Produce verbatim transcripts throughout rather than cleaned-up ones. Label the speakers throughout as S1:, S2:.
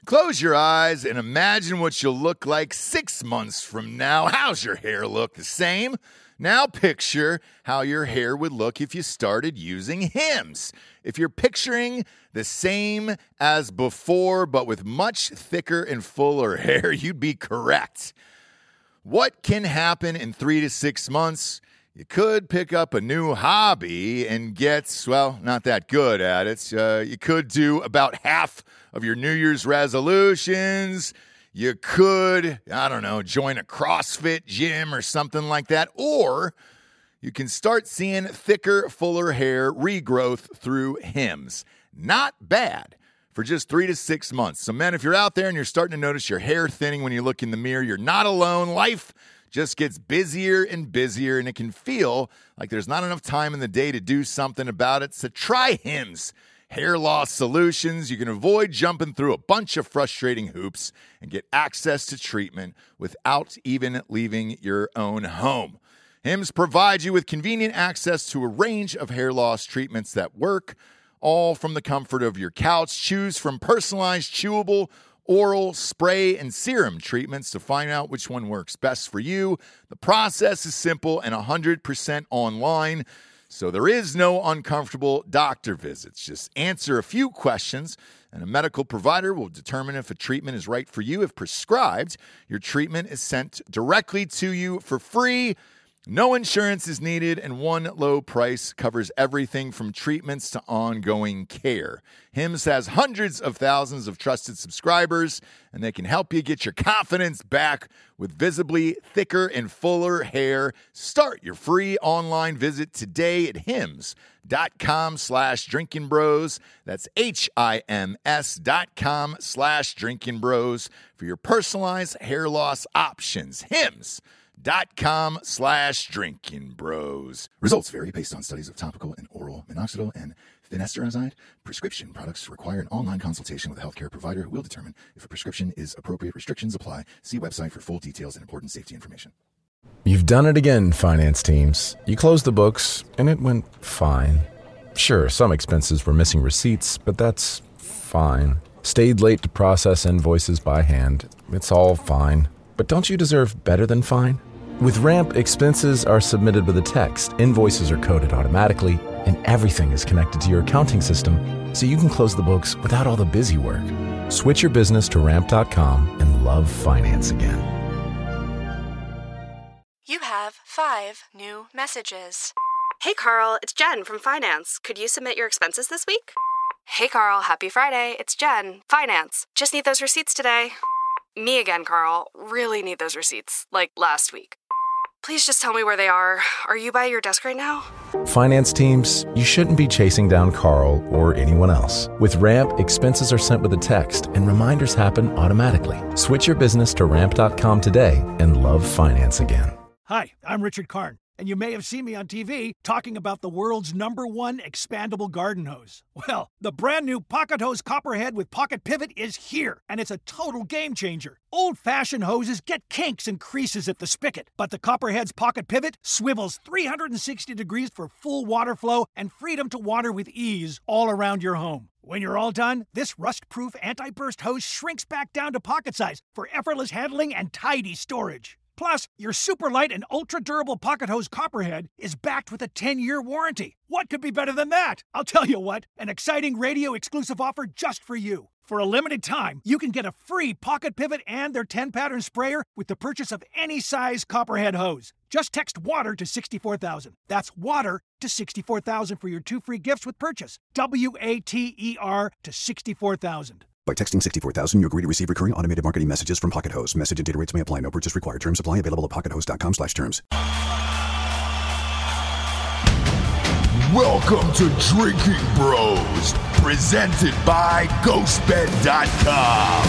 S1: Close your eyes and imagine what you'll look like six months from now. How's your hair look? The same? Now picture how your hair would look if you started using Hims. If you're picturing the same as before, but with much thicker and fuller hair, you'd be correct. What can happen in three to six months? You could pick up a new hobby and get, well, not that good at it. Uh, you could do about half of your New Year's resolutions. You could, I don't know, join a CrossFit gym or something like that. Or you can start seeing thicker, fuller hair regrowth through Hims. Not bad for just three to six months. So, men, if you're out there and you're starting to notice your hair thinning when you look in the mirror, you're not alone. Life just gets busier and busier, and it can feel like there's not enough time in the day to do something about it. So try Hims Hair Loss Solutions. You can avoid jumping through a bunch of frustrating hoops and get access to treatment without even leaving your own home. Hims provides you with convenient access to a range of hair loss treatments that work, all from the comfort of your couch. Choose from personalized chewable, oral, spray, and serum treatments to find out which one works best for you. The process is simple and one hundred percent online, so there is no uncomfortable doctor visits. Just answer a few questions, and a medical provider will determine if a treatment is right for you. If prescribed, your treatment is sent directly to you for free. No insurance is needed, and one low price covers everything from treatments to ongoing care. Hims has hundreds of thousands of trusted subscribers, and they can help you get your confidence back with visibly thicker and fuller hair. Start your free online visit today at hims.com slash drinking bros. That's H-I-M-S dot com slash drinking bros for your personalized hair loss options. Hims. Dot com slash drinking bros. Results vary based on studies of topical and oral minoxidil and finasteride. Prescription products require an online consultation with a healthcare provider who will determine if a prescription is appropriate. Restrictions apply. See website for full details and important safety information.
S2: You've done it again, finance teams. You closed the books, and it went fine. Sure, some expenses were missing receipts, but that's fine. Stayed late to process invoices by hand. It's all fine. But don't you deserve better than fine? With Ramp, expenses are submitted with a text, invoices are coded automatically, and everything is connected to your accounting system, so you can close the books without all the busy work. Switch your business to ramp dot com and love finance again.
S3: You have five new messages.
S4: Hey, Carl, it's Jen from Finance. Could you submit your expenses this week?
S3: Hey, Carl, happy Friday. It's Jen, Finance. Just need those receipts today. Me again, Carl. Really need those receipts, like last week. Please just tell me where they are. Are you by your desk right now?
S2: Finance teams, you shouldn't be chasing down Carl or anyone else. With Ramp, expenses are sent with a text and reminders happen automatically. Switch your business to ramp dot com today and love finance again.
S5: Hi, I'm Richard Karn, and you may have seen me on T V talking about the world's number one expandable garden hose. Well, the brand new Pocket Hose Copperhead with Pocket Pivot is here, and it's a total game changer. Old-fashioned hoses get kinks and creases at the spigot, but the Copperhead's Pocket Pivot swivels three hundred sixty degrees for full water flow and freedom to water with ease all around your home. When you're all done, this rust-proof anti-burst hose shrinks back down to pocket size for effortless handling and tidy storage. Plus, your super light and ultra-durable Pocket Hose Copperhead is backed with a ten-year warranty. What could be better than that? I'll tell you what, an exciting radio-exclusive offer just for you. For a limited time, you can get a free Pocket Pivot and their ten-pattern sprayer with the purchase of any size Copperhead hose. Just text WATER to sixty-four thousand. That's WATER to sixty-four thousand for your two free gifts with purchase. W A T E R to sixty-four thousand.
S6: By texting sixty-four thousand, you agree to receive recurring automated marketing messages from Pocket Hose. Message and data rates may apply. No purchase required. Terms apply. Available at pockethose.com slash terms.
S1: Welcome to Drinking Bros, presented by ghost bed dot com.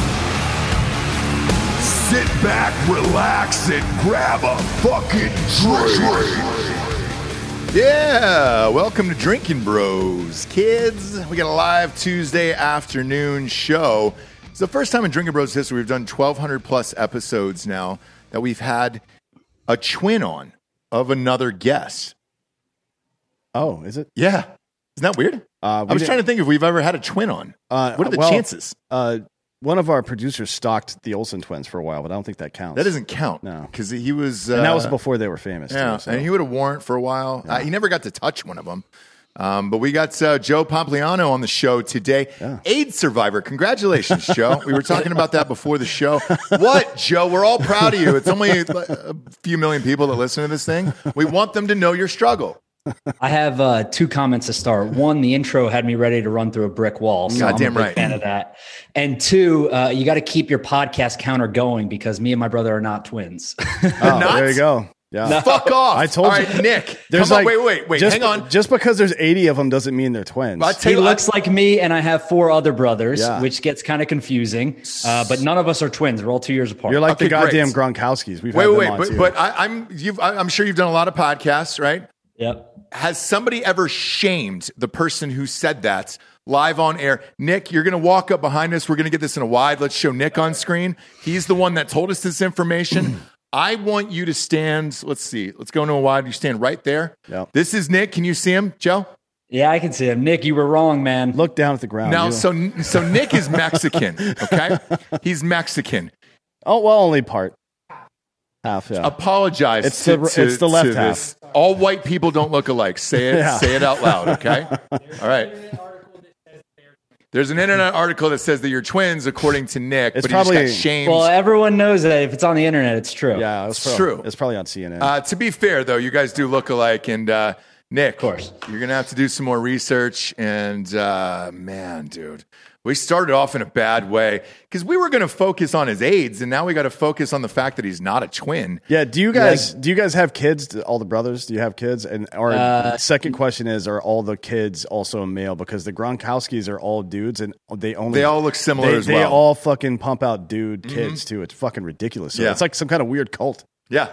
S1: Sit back, relax, and grab a fucking drink. Yeah, welcome to Drinking Bros, kids. We got a live Tuesday afternoon show. It's the first time in Drinking Bros history we've done twelve hundred plus episodes now that we've had a twin on of another guest.
S7: Oh, is it?
S1: Yeah. Isn't that weird?
S7: Uh,
S1: I was trying to think if we've ever had a twin on.
S7: Uh,
S1: what are the
S7: well,
S1: chances?
S7: Uh, one of our producers stalked the Olsen twins for a while, but I don't think that counts.
S1: That doesn't count.
S7: No.
S1: Because he was... Uh,
S7: and that was before they were famous.
S1: Yeah,
S7: too, so.
S1: and he would have warrant for a while.
S7: Yeah.
S1: Uh, he never got to touch one of them. Um, but we got uh, Joe Pompliano on the show today.
S7: Yeah.
S1: AIDS survivor. Congratulations, Joe. We were talking about that before the show. What, Joe? We're all proud of you. It's only a few million people that listen to this thing. We want them to know your struggle.
S8: I have uh, two comments to start. One, the intro had me ready to run through a brick wall. So
S1: God
S8: I'm
S1: damn
S8: a big
S1: right.
S8: fan of that. And two, uh, you got to keep your podcast counter going because me and my brother are not twins.
S7: Oh, there you go. Yeah.
S8: No.
S1: Fuck off.
S7: I told
S1: all
S7: you.
S1: right, Nick.
S7: There's
S1: come on,
S7: like,
S1: wait, wait, wait.
S7: Just,
S1: Hang on.
S7: Just because there's eighty of them doesn't mean they're twins.
S1: I'll tell
S8: He
S1: you,
S8: looks like me, and I have four other brothers,
S7: Yeah.
S8: which gets kind of confusing. Uh, but none of us are twins. We're all two years apart.
S7: You're like
S1: Okay,
S7: the goddamn
S1: great.
S7: Gronkowskis. We've
S1: wait,
S7: had them
S1: wait,
S7: on
S1: but,
S7: too.
S1: but I, I'm, you've, I- I'm sure you've done a lot of podcasts, right?
S8: Yep.
S1: Has somebody ever shamed the person who said that live on air? Nick, you're going to walk up behind us. We're going to get this in a wide. Let's show Nick on screen. He's the one that told us this information. I want you to stand. Let's see. Let's go into a wide. You stand right there.
S7: Yep.
S1: This is Nick. Can you see him, Joe?
S8: Yeah, I can see him. Nick, you were wrong, man.
S7: Look down at the ground.
S1: Now,
S7: You-
S1: so so Nick is Mexican, okay? He's Mexican.
S7: oh, well, only part. Half, yeah.
S1: Apologize.
S7: It's
S1: to,
S7: the-
S1: to-
S7: it's the left
S1: to
S7: half.
S1: this. All white people don't look alike. Say it.
S7: Yeah.
S1: Say it out loud, okay? All right. There's an internet article that says that you're twins, according to Nick,
S7: It's
S1: but
S7: probably-
S1: he just got shamed.
S8: Well, everyone knows that if it's on the internet, it's true.
S7: Yeah, it's
S1: It's
S7: probably,
S1: true.
S7: It's probably on C N N.
S1: Uh, to be fair, though, you guys do look alike. And uh, Nick,
S8: Of course.
S1: you're going to have to do some more research. And uh, man, dude, we started off in a bad way because we were going to focus on his AIDS, and now we got to focus on the fact that he's not a twin.
S7: yeah, do you guys do you guys have kids? All the brothers, do you have kids? And or
S8: Uh,
S7: the second question is, are all the kids also male? Because the Gronkowskis are all dudes, and they only
S1: They all look similar
S7: they,
S1: as
S7: they
S1: well.
S7: all fucking pump out dude kids too. It's fucking ridiculous. So
S1: Yeah.
S7: it's like some kind of weird cult.
S1: Yeah.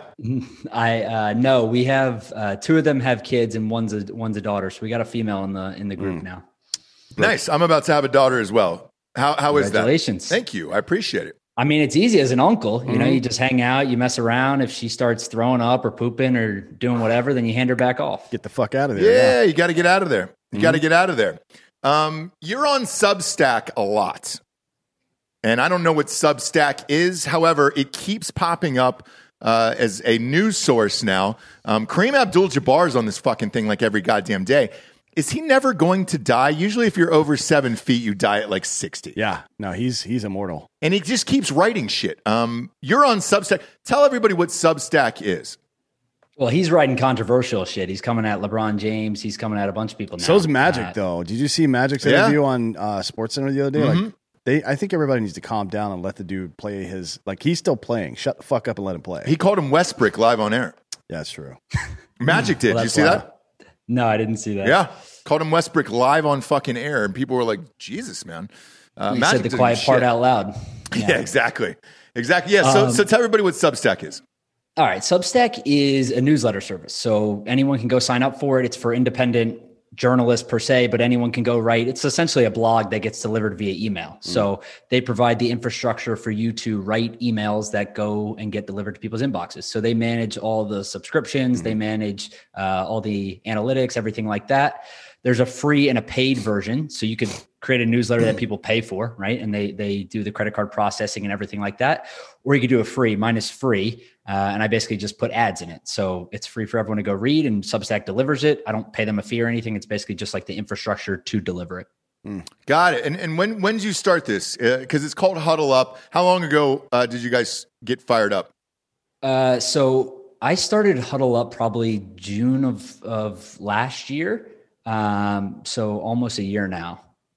S8: I uh, no, we have uh, two of them have kids, and one's a one's a daughter. So we got a female in the in the group now.
S1: Nice. I'm about to have a daughter as well. How How is that?
S8: Congratulations.
S1: Thank you. I appreciate it.
S8: I mean, it's easy as an uncle. You know, you just hang out, you mess around. If she starts throwing up or pooping or doing whatever, then you hand her back off.
S7: Get the fuck out of there.
S1: Yeah, you got to get out of there. You got to get out of there. Um, you're on Substack a lot. And I don't know what Substack is. However, it keeps popping up uh, as a news source now. Um, Kareem Abdul-Jabbar is on this fucking thing like every goddamn day. Is he never going to die? Usually if you're over seven feet, you die at like sixty.
S7: Yeah. No, he's he's immortal.
S1: And he just keeps writing shit. Um, you're on Substack. Tell everybody what Substack is.
S8: Well, he's writing controversial shit. He's coming at LeBron James. He's coming at a bunch of people now.
S7: So's Magic
S8: Uh,
S7: though. Did you see Magic's
S1: Yeah.
S7: interview on uh, SportsCenter the other day?
S1: Mhm.
S7: Like they, I think everybody needs to calm down and let the dude play his. Like he's still playing. Shut the fuck up and let him play.
S1: He called him Westbrick live on air.
S7: yeah, that's true.
S1: Magic did.
S8: Well,
S1: Did you
S8: that's
S1: see
S8: why-
S1: that?
S8: No, I didn't see that.
S1: Yeah. Called him Westbrick live on fucking air. And people were like, Jesus, man. Uh,
S8: He
S1: Magic
S8: said the
S1: doesn't
S8: quiet
S1: give a
S8: part
S1: shit.
S8: out loud.
S1: Yeah, exactly. Exactly. Yeah. So,
S8: Um,
S1: so tell everybody what Substack is.
S8: All right. Substack is a newsletter service. So anyone can go sign up for it. It's for independent journalists per se, but anyone can go write. It's essentially a blog that gets delivered via email. So they provide the infrastructure for you to write emails that go and get delivered to people's inboxes. So they manage all the subscriptions, they manage uh, all the analytics, everything like that. There's a free and a paid version. So you could create a newsletter that people pay for, right? And they they do the credit card processing and everything like that. Or you could do a free. Mine is free. Uh, and I basically just put ads in it. So it's free for everyone to go read, and Substack delivers it. I don't pay them a fee or anything. It's basically just like the infrastructure to deliver it.
S1: Got it. And and when when did you start this? Because it's called Huddle Up. How long ago uh, did you guys get fired up?
S8: Uh, so I started Huddle Up probably June of, of last year. Um, so almost a year now.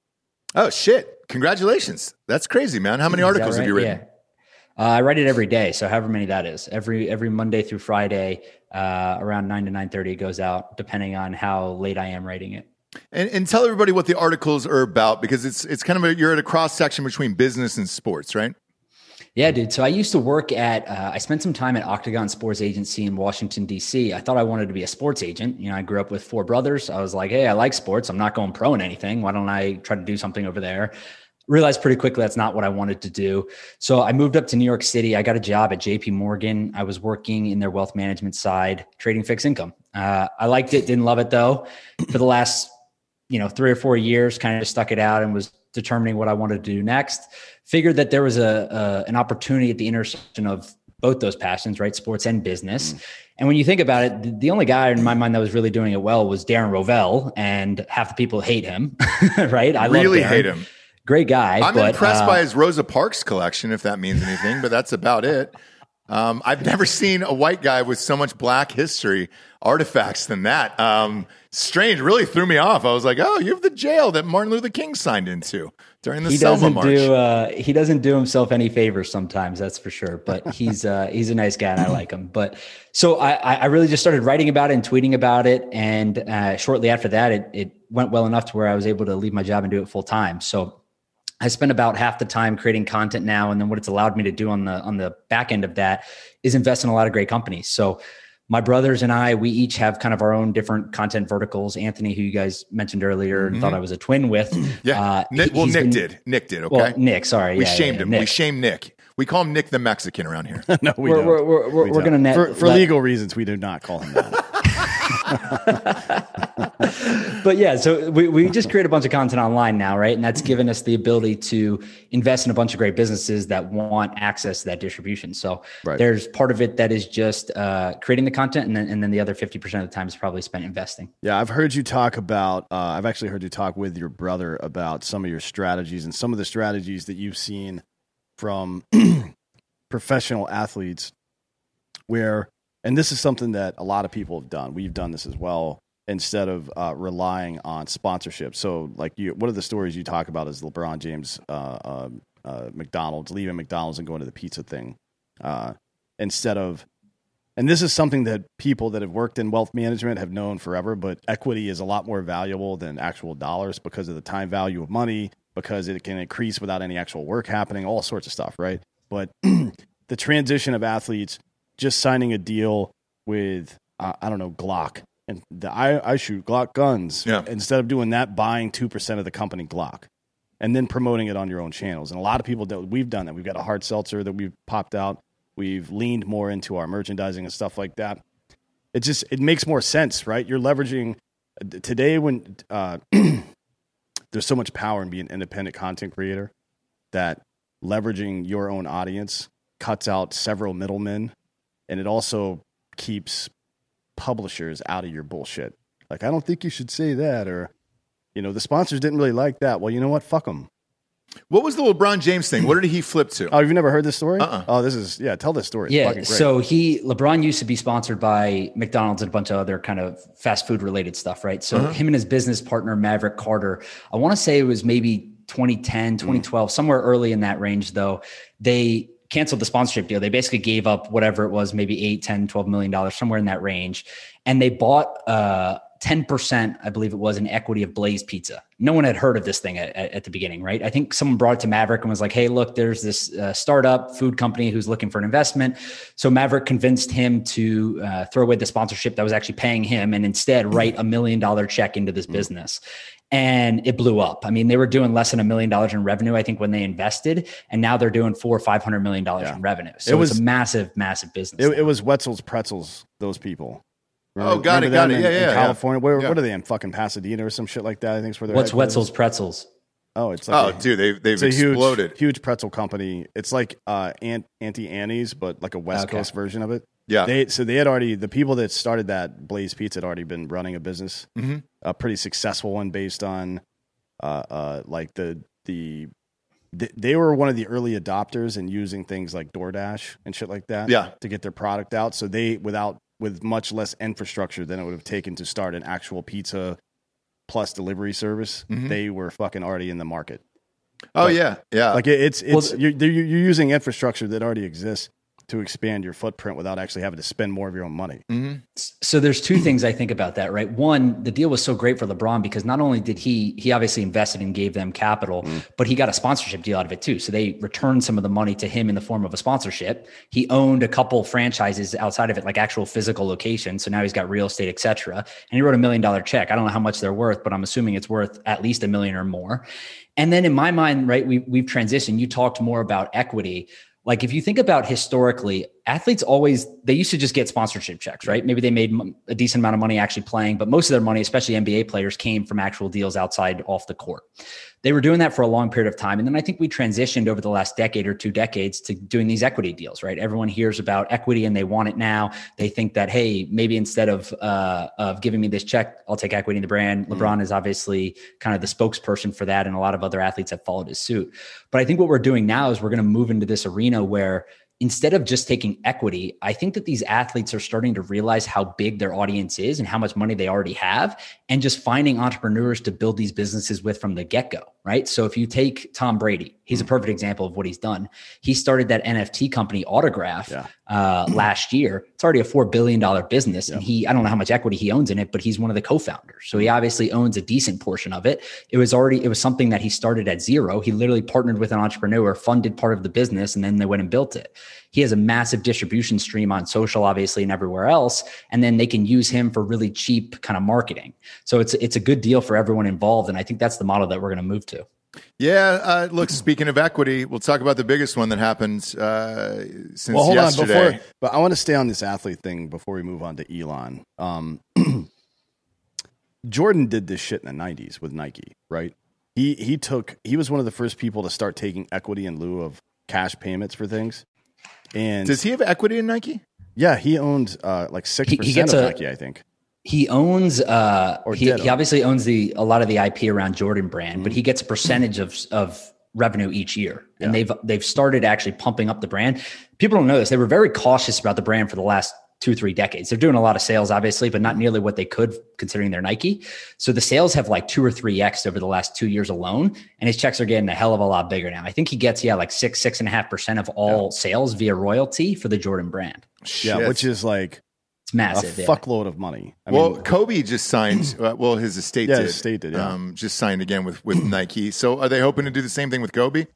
S1: Oh, shit. Congratulations. That's crazy, man. How many
S8: Is that
S1: articles have
S8: right?
S1: you written?
S8: Yeah. Uh, I write it every day. So however many that is, every, every Monday through Friday, uh, around nine to nine thirty, it goes out depending on how late I am writing it.
S1: And, and tell everybody what the articles are about, because it's it's kind of a, you're at a cross section between business and sports, right?
S8: Yeah, dude. So I used to work at, uh, I spent some time at Octagon Sports Agency in Washington, D C. I thought I wanted to be a sports agent. You know, I grew up with four brothers. I was like, hey, I like sports. I'm not going pro in anything. Why don't I try to do something over there? Realized pretty quickly that's not what I wanted to do. So I moved up to New York City. I got a job at J P Morgan. I was working in their wealth management side, trading fixed income. Uh, I liked it, didn't love it though. For the last, you know, three or four years, kind of just stuck it out and was determining what I wanted to do next. Figured that there was a, a an opportunity at the intersection of both those passions, right? Sports and business. Mm. And when you think about it, the, the only guy in my mind that was really doing it well was Darren Rovell, and half the people hate him, right? I
S1: really
S8: love
S1: hate him.
S8: Great guy.
S1: I'm
S8: but,
S1: impressed
S8: uh,
S1: by his Rosa Parks collection, if that means anything, but that's about it. Um, I've never seen a white guy with so much Black history artifacts than that. Um, strange, really threw me off. I was like, "Oh, you have the jail that Martin Luther King signed into during the
S8: he
S1: Selma
S8: doesn't
S1: March."
S8: Do, uh, he doesn't do himself any favors sometimes, that's for sure. But he's uh, he's a nice guy and I like him. But so I, I really just started writing about it and tweeting about it, and uh, shortly after that, it it went well enough to where I was able to leave my job and do it full time. So I spend about half the time creating content now. And then what it's allowed me to do on the, on the back end of that is invest in a lot of great companies. So my brothers and I, we each have kind of our own different content verticals. Anthony, who you guys mentioned earlier and mm-hmm. thought I was a twin with.
S1: Yeah. Uh, Nick, well, Nick been, did. Nick did. Okay.
S8: Well, Nick, sorry.
S1: We
S8: yeah,
S1: shamed
S8: yeah,
S1: him.
S8: Nick.
S1: We shamed Nick. We call him Nick the Mexican around here.
S7: No, we
S8: we're,
S7: don't.
S8: We're, we're, we're,
S7: we
S8: we're going to net.
S7: For, for
S8: let,
S7: legal reasons, we do not call him that.
S8: But yeah, so we, we just create a bunch of content online now, right? And that's given us the ability to invest in a bunch of great businesses that want access to that distribution. So right. there's part of it that is just uh, creating the content, and then and then the other fifty percent of the time is probably spent investing.
S7: Yeah, I've heard you talk about, uh, I've actually heard you talk with your brother about some of your strategies and some of the strategies that you've seen from professional athletes where, and this is something that a lot of people have done. We've done this as well. Instead of uh, relying on sponsorship. So like you, one of the stories you talk about is LeBron James, uh, uh, uh, McDonald's, leaving McDonald's and going to the pizza thing. Uh, instead of, and this is something that people that have worked in wealth management have known forever, but equity is a lot more valuable than actual dollars because of the time value of money, because it can increase without any actual work happening, all sorts of stuff, right? But the transition of athletes just signing a deal with, uh, I don't know, Glock, and the, I, I shoot Glock guns.
S1: Yeah.
S7: Instead of doing that, buying two percent of the company Glock and then promoting it on your own channels. And a lot of people, that we've done that. We've got a hard seltzer that we've popped out. We've leaned more into our merchandising and stuff like that. It just, it makes more sense, right? You're leveraging today when uh, there's so much power in being an independent content creator that leveraging your own audience cuts out several middlemen, and it also keeps publishers out of your bullshit. Like, I don't think you should say that, or, you know, the sponsors didn't really like that. Well, you know what? Fuck them.
S1: What was the LeBron James thing? What did he flip to?
S7: Oh, you've never heard this story?
S1: Uh-uh.
S7: Oh, this is, yeah, tell this story. It's
S8: yeah.
S7: fucking great.
S8: So he, LeBron used to be sponsored by McDonald's and a bunch of other kind of fast food related stuff, right? So uh-huh. him and his business partner, Maverick Carter, I want to say it was maybe twenty ten, twenty twelve, mm. somewhere early in that range though, they canceled the sponsorship deal. They basically gave up whatever it was, maybe eight, ten, twelve million dollars, somewhere in that range. And they bought uh, ten percent, I believe it was, in equity of Blaze Pizza. No one had heard of this thing at, at the beginning, right? I think someone brought it to Maverick and was like, hey, look, there's this uh, startup food company who's looking for an investment. So Maverick convinced him to uh, throw away the sponsorship that was actually paying him and instead write a million dollar check into this mm-hmm. business. And it blew up. I mean, they were doing less than a million dollars in revenue, I think, when they invested, and now they're doing four or five hundred million dollars yeah. in revenue. So it was it's a massive, massive business.
S7: It, it was Wetzel's Pretzels, those people.
S1: Remember, oh, got it, got it.
S7: In,
S1: yeah, yeah.
S7: In California,
S1: yeah.
S7: where
S1: yeah.
S7: what are they in? Fucking Pasadena or some shit like that. I think is where they're.
S8: What's Wetzel's Pretzels?
S7: Oh, it's like
S1: oh,
S7: a,
S1: dude, they've they've
S7: it's
S1: exploded.
S7: A huge, huge pretzel company. It's like uh, Aunt, Auntie Annie's, but like a West okay. Coast version of it.
S1: Yeah.
S7: They so they had already the people that started that Blaze Pizza had already been running a business,
S1: mm-hmm.
S7: a pretty successful one based on, uh, uh, like the the. They were one of the early adopters in using things like DoorDash and shit like that
S1: yeah.
S7: to get their product out. So they, without with much less infrastructure than it would have taken to start an actual pizza plus delivery service, mm-hmm. they were fucking already in the market.
S1: Oh,
S7: but,
S1: yeah. Yeah.
S7: Like it, it's, it's
S8: well,
S7: you're, you're using infrastructure that already exists to expand your footprint without actually having to spend more of your own money.
S1: Mm-hmm.
S8: So there's two things I think about that, right? One, the deal was so great for LeBron because not only did he, he obviously invested and gave them capital, mm. but he got a sponsorship deal out of it too. So they returned some of the money to him in the form of a sponsorship. He owned a couple franchises outside of it, like actual physical locations. So now he's got real estate, et cetera. And he wrote a million dollar check. I don't know how much they're worth, but I'm assuming it's worth at least a million or more. And then in my mind, right, we, we've transitioned. You talked more about equity. Like if you think about historically, athletes always, they used to just get sponsorship checks, right? Maybe they made a decent amount of money actually playing, but most of their money, especially N B A players, came from actual deals outside off the court. They were doing that for a long period of time. And then I think we transitioned over the last decade or two decades to doing these equity deals, right? Everyone hears about equity and they want it now. They think that, hey, maybe instead of, uh, of giving me this check, I'll take equity in the brand. Mm-hmm. LeBron is obviously kind of the spokesperson for that. And a lot of other athletes have followed his suit. But I think what we're doing now is we're going to move into this arena where instead of just taking equity, I think that these athletes are starting to realize how big their audience is and how much money they already have, and just finding entrepreneurs to build these businesses with from the get-go, right? So if you take Tom Brady, he's a perfect example of what he's done. He started that N F T company Autograph yeah. uh, last year. It's already a four billion dollars business. Yeah. And he, I don't know how much equity he owns in it, but he's one of the co-founders. So he obviously owns a decent portion of it. It was already, it was something that he started at zero. He literally partnered with an entrepreneur, funded part of the business, and then they went and built it. He has a massive distribution stream on social, obviously, and everywhere else. And then they can use him for really cheap kind of marketing. So it's, it's a good deal for everyone involved. And I think that's the model that we're going to move to.
S1: Yeah. Uh, look, speaking of equity, we'll talk about the biggest one that happened uh, since
S7: well, hold
S1: yesterday.
S7: On, before, but I want to stay on this athlete thing before we move on to Elon. Um, Jordan did this shit in the nineties with Nike, right? He he took he was one of the first people to start taking equity in lieu of cash payments for things. And
S1: does he have equity in Nike?
S7: Yeah, he owned uh, like six
S8: he, he
S7: percent of
S8: a,
S7: Nike, I think.
S8: He owns, uh,
S7: or
S8: he, he obviously owns the a lot of the I P around Jordan Brand, mm-hmm. but he gets a percentage of of revenue each year, and yeah. they've they've started actually pumping up the brand. People don't know this; they were very cautious about the brand for the last two three decades. They're doing a lot of sales, obviously, but not nearly what they could considering they're Nike. So the sales have like two or three x over the last two years alone, and his checks are getting a hell of a lot bigger now. I think he gets yeah like six six and a half percent of all yeah. sales via royalty for the Jordan Brand.
S7: Shit. Yeah, which is like.
S8: It's massive.
S7: A
S8: yeah.
S7: fuckload of money. I
S1: well,
S7: mean,
S1: Kobe just signed. Uh, well, his estate
S7: yeah,
S1: did.
S7: His estate did. Yeah.
S1: Um, just signed again with with Nike. So, are they hoping to do the same thing with Kobe?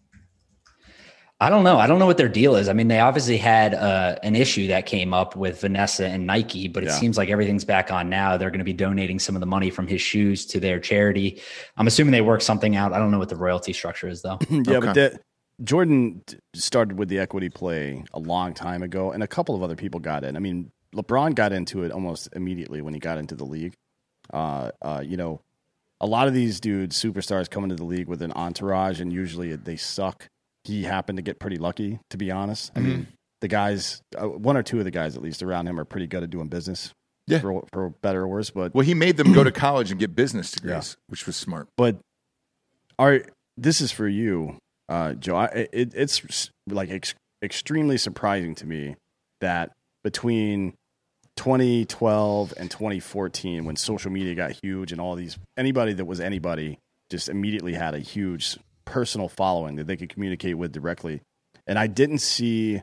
S8: I don't know. I don't know what their deal is. I mean, they obviously had uh, an issue that came up with Vanessa and Nike, but it yeah. seems like everything's back on now. They're going to be donating some of the money from his shoes to their charity. I'm assuming they work something out. I don't know what the royalty structure is, though.
S7: yeah, okay. but that, Jordan started with the equity play a long time ago, and a couple of other people got in. I mean, LeBron got into it almost immediately when he got into the league. Uh, uh, you know, a lot of these dudes, superstars, come into the league with an entourage, and usually they suck. He happened to get pretty lucky, to be honest. I mm-hmm. mean, the guys, uh, one or two of the guys at least around him are pretty good at doing business, yeah. for, for better or worse. But
S1: well, he made them go to college and get business degrees, yeah. which was smart.
S7: But our, this is for you, uh, Joe. I, it, it's like ex- extremely surprising to me that between twenty twelve and twenty fourteen, when social media got huge and all these, anybody that was anybody just immediately had a huge personal following that they could communicate with directly. And I didn't see,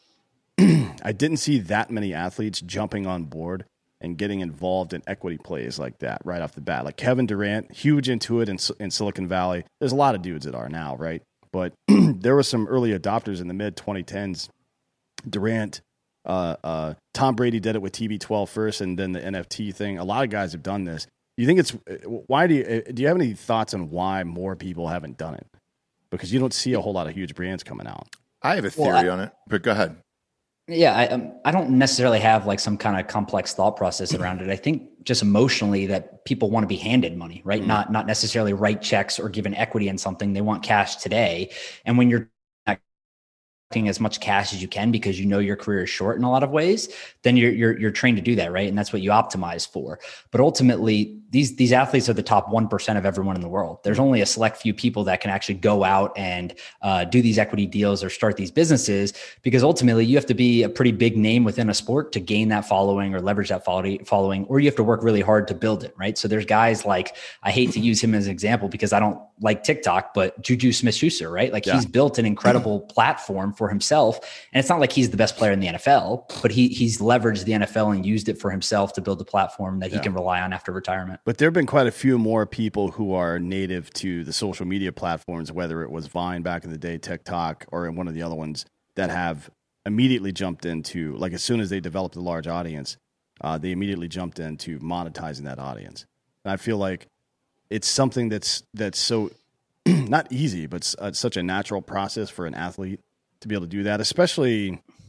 S7: I didn't see that many athletes jumping on board and getting involved in equity plays like that right off the bat. Like Kevin Durant, huge into it in, in Silicon Valley. There's a lot of dudes that are now, right? But there were some early adopters in the mid twenty tens. Durant, Uh, uh, Tom Brady did it with T B twelve first, and then the N F T thing. A lot of guys have done this. Do you think it's why? Do you do you have any thoughts on why more people haven't done it? Because you don't see a whole lot of huge brands coming out.
S1: I have a theory well, I, on it, but go ahead.
S8: Yeah, I um, I don't necessarily have like some kind of complex thought process around it. I think just emotionally that people want to be handed money, right? Mm. Not not necessarily write checks or given equity in something. They want cash today, and when you're as much cash as you can because you know your career is short in a lot of ways, then you're you're you're trained to do that, right? And that's what you optimize for. But ultimately, these these athletes are the top one percent of everyone in the world. There's only a select few people that can actually go out and uh, do these equity deals or start these businesses, because ultimately you have to be a pretty big name within a sport to gain that following or leverage that following, or you have to work really hard to build it, right? So there's guys like, I hate to use him as an example because I don't like TikTok, but Juju Smith-Schuster, right? Like yeah. he's built an incredible platform for himself. And it's not like he's the best player in the N F L, but he he's leveraged the N F L and used it for himself to build a platform that he yeah. can rely on after retirement.
S7: But there have been quite a few more people who are native to the social media platforms, whether it was Vine back in the day, TikTok, or one of the other ones, that have immediately jumped into, like as soon as they developed a large audience, uh, they immediately jumped into monetizing that audience. And I feel like it's something that's that's so not easy, but uh, such a natural process for an athlete to be able to do that, especially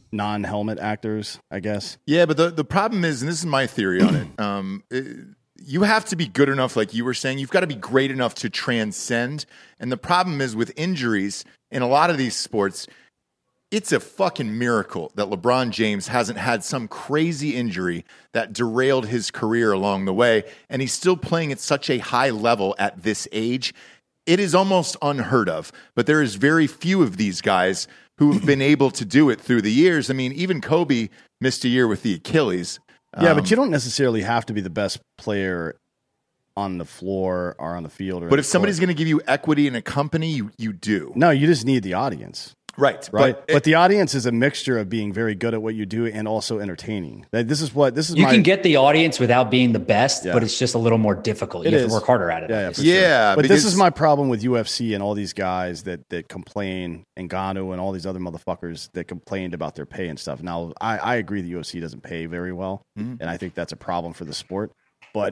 S7: non-helmet actors, I guess.
S1: Yeah, but the, the problem is, and this is my theory on it, um, it, you have to be good enough, like you were saying. You've got to be great enough to transcend. And the problem is with injuries in a lot of these sports, it's a fucking miracle that LeBron James hasn't had some crazy injury that derailed his career along the way, and he's still playing at such a high level at this age. It is almost unheard of, but there is very few of these guys who have been able to do it through the years. I mean, even Kobe missed a year with the Achilles.
S7: Yeah,
S1: Um,
S7: but you don't necessarily have to be the best player on the floor or on the field. Or
S1: But if somebody's going to give you equity in a company, you, you do.
S7: No, you just need the audience.
S1: Right.
S7: Right.
S1: But,
S7: But,
S1: it-
S7: the audience is a mixture of being very good at what you do and also entertaining. Like, This is what this is.
S8: You
S7: my,
S8: can get the audience without being the best,
S7: Yeah.
S8: but it's just a little more difficult. You
S7: It
S8: have
S7: is.
S8: to work harder at it.
S7: Yeah, yeah, for
S1: yeah.
S7: But
S1: because,
S7: this is my problem with U F C and all these guys that that complain, and Ngannou and all these other motherfuckers that complained about their pay and stuff. Now, I, I agree the U F C doesn't pay very well,
S1: Mhm.
S7: and I think that's a problem for the sport. But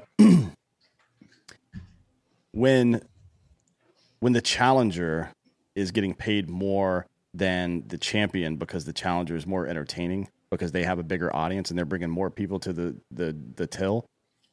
S7: when when the challenger is getting paid more than the champion because the challenger is more entertaining because they have a bigger audience and they're bringing more people to the the the till,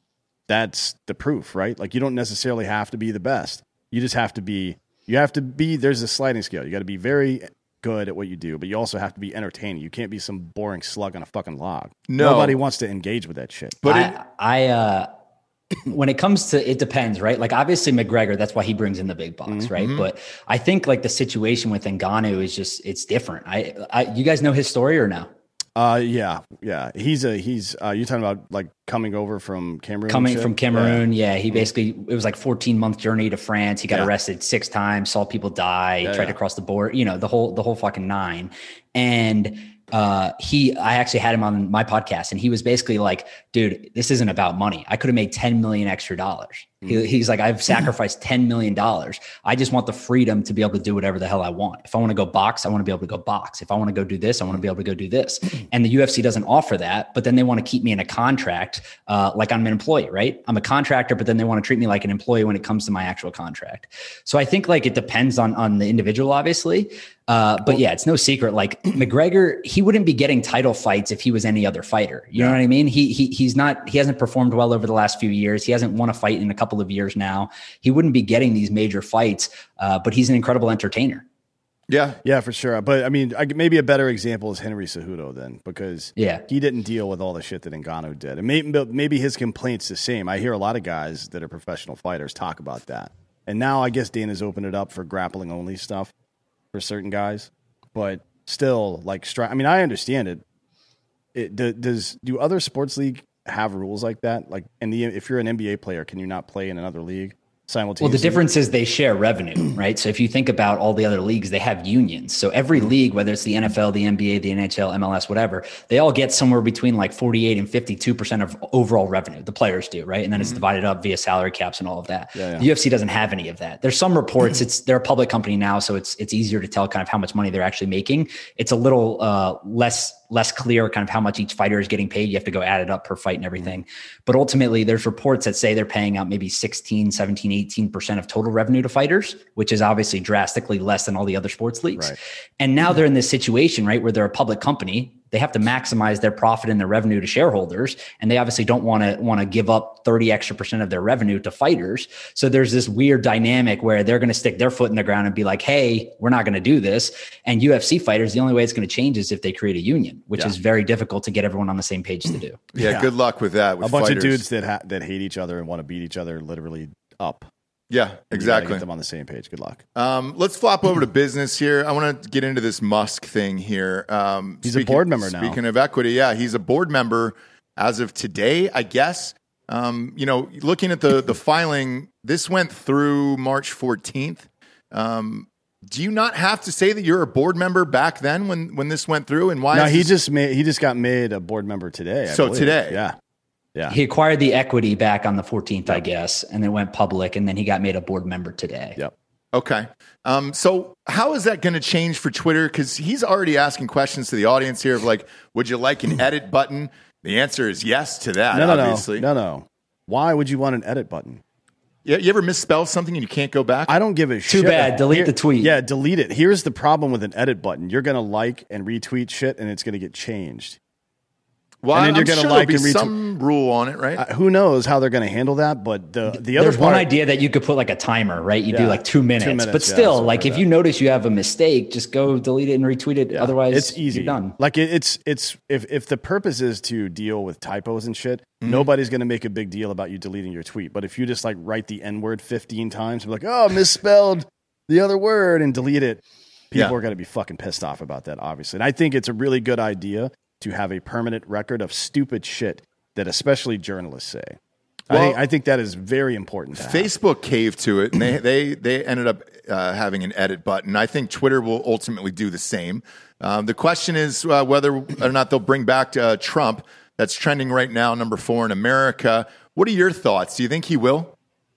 S7: that's the proof, right? Like, you don't necessarily have to be the best. You just have to be, you have to be, there's a sliding scale. You got to be very good at what you do, but you also have to be entertaining. You can't be some boring slug on a fucking log.
S1: No.
S7: Nobody wants to engage with that shit.
S1: But it,
S8: I, I uh, when it comes to, it depends, right? Like, obviously McGregor, that's why he brings in the big bucks, right? But I think like the situation with Ngannou is just, it's different. I, I, you guys know his story or no?
S7: Uh, yeah, yeah. He's a, he's, uh, you're talking about like coming over from Cameroon? and
S8: Coming
S7: shit?
S8: from Cameroon, yeah. He basically, it was like fourteen month journey to France. He got
S7: Yeah.
S8: arrested six times, saw people die,
S7: Yeah,
S8: tried
S7: yeah.
S8: to cross the border, you know, the whole, the whole fucking nine. And uh, he, I actually had him on my podcast, and he was basically like, dude, this isn't about money. I could have made ten million extra dollars. He, he's like, I've sacrificed ten million dollars. I just want the freedom to be able to do whatever the hell I want. If I want to go box, I want to be able to go box. If I want to go do this, I want to be able to go do this. And the U F C doesn't offer that, but then they want to keep me in a contract uh, like I'm an employee, right? I'm a contractor, but then they want to treat me like an employee when it comes to my actual contract. So I think like it depends on, on the individual, obviously. Uh, but yeah, it's no secret. Like McGregor, he wouldn't be getting title fights if he was any other fighter. You know what I mean? He, he, he's not, he hasn't performed well over the last few years. He hasn't won a fight in a couple of years now. He wouldn't be getting these major fights, uh, but he's an incredible entertainer.
S1: yeah.
S7: Yeah, for sure. But I mean, I, maybe a better example is Henry Cejudo then, because
S8: Yeah.
S7: he didn't deal with all the shit that Ngannou did. And maybe, maybe his complaint's the same. I hear a lot of guys that are professional fighters talk about that. And now I guess Dana's opened it up for grappling only stuff for certain guys. But still, like, stri- I mean, I understand it. It do, does do other sports league have rules like that? Like, in the if you're an N B A player, can you not play in another league simultaneously?
S8: Well, the difference is they share revenue, right? So if you think about all the other leagues, they have unions. So every league, whether it's the N F L, the N B A, the N H L, M L S, whatever, they all get somewhere between like forty-eight and fifty-two percent of overall revenue. The players do, right? And then it's divided up via salary caps and all of that.
S7: Yeah, yeah.
S8: The U F C doesn't have any of that. There's some reports. It's they're a public company now, so it's it's easier to tell kind of how much money they're actually making. It's a little uh, less less clear kind of how much each fighter is getting paid. You have to go add it up per fight and everything. But ultimately, there's reports that say they're paying out maybe sixteen, seventeen, eighteen percent of total revenue to fighters, which is obviously drastically less than all the other sports leagues.
S7: Right.
S8: And now they're in this situation, right, where they're a public company. They have to maximize their profit and their revenue to shareholders. And they obviously don't want to want to give up thirty extra percent of their revenue to fighters. So there's this weird dynamic where they're going to stick their foot in the ground and be like, hey, we're not going to do this. And U F C fighters, the only way it's going to change is if they create a union, which
S7: Yeah.
S8: is very difficult to get everyone on the same page to do.
S1: Yeah,
S7: Yeah.
S1: good luck with that. With
S7: a bunch
S1: fighters.
S7: of dudes that ha- that hate each other and want to beat each other literally up.
S1: Yeah,
S7: You gotta
S1: exactly.
S7: Get them on the same page. Good luck.
S1: Um, let's flop over to business here. I want to get into this Musk thing here. Um,
S7: He's a board member now.
S1: Speaking of equity, yeah, he's a board member as of today, I guess. Um, you know, looking at the the filing, this went through March fourteenth. Um, do you not have to say that you're a board member back then when when this went through? And why?
S7: No,
S1: is
S7: he
S1: this-
S7: just made he just got made a board member today. I
S1: So
S7: believe.
S1: today.
S7: yeah, yeah.
S8: He acquired the equity back on the fourteenth, I guess, and then went public, and then he got made a board member today.
S7: Yep.
S1: Okay. Um, so how is that going to change for Twitter? Because he's already asking questions to the audience here of like, would you like an edit button? The answer is yes to that,
S7: No, no,
S1: obviously.
S7: no, no, no. Why would you want an edit button?
S1: Yeah, you ever misspell something and you can't go back?
S7: I don't give a
S8: Too
S7: shit.
S8: Too bad. Delete
S7: Here,
S8: the tweet.
S7: Yeah, delete it. Here's the problem with an edit button. You're going to like and retweet shit, and it's going to get changed.
S1: Well,
S7: and then
S1: I'm
S7: you're going to
S1: sure
S7: like
S1: there'll be
S7: and retweet.
S1: some rule on it, right?
S7: Uh, who knows how they're going to handle that? But the the other
S8: There's
S7: part,
S8: one idea that you could put like a timer, right? You
S7: Yeah,
S8: do like two minutes,
S7: two minutes,
S8: but
S7: yeah,
S8: still,
S7: something
S8: like
S7: like
S8: if
S7: that.
S8: you notice you have a mistake, just go delete it and retweet it.
S7: Yeah,
S8: Otherwise,
S7: it's easy.
S8: You're done.
S7: Like it, it's it's if if the purpose is to deal with typos and shit,
S1: Mm-hmm.
S7: nobody's going to make a big deal about you deleting your tweet. But if you just like write the N word fifteen times, and be like, oh, misspelled the other word, and delete it, people
S1: Yeah.
S7: are going to be fucking pissed off about that, obviously. And I think it's a really good idea to have a permanent record of stupid shit that especially journalists say. I,
S1: Well,
S7: think, I think that is very important to have.
S1: Facebook caved to it, and they they they ended up uh, having an edit button. I think Twitter will ultimately do the same. Um, the question is uh, whether or not they'll bring back uh, Trump. That's trending right now, number four in America. What are your thoughts? Do you think he will?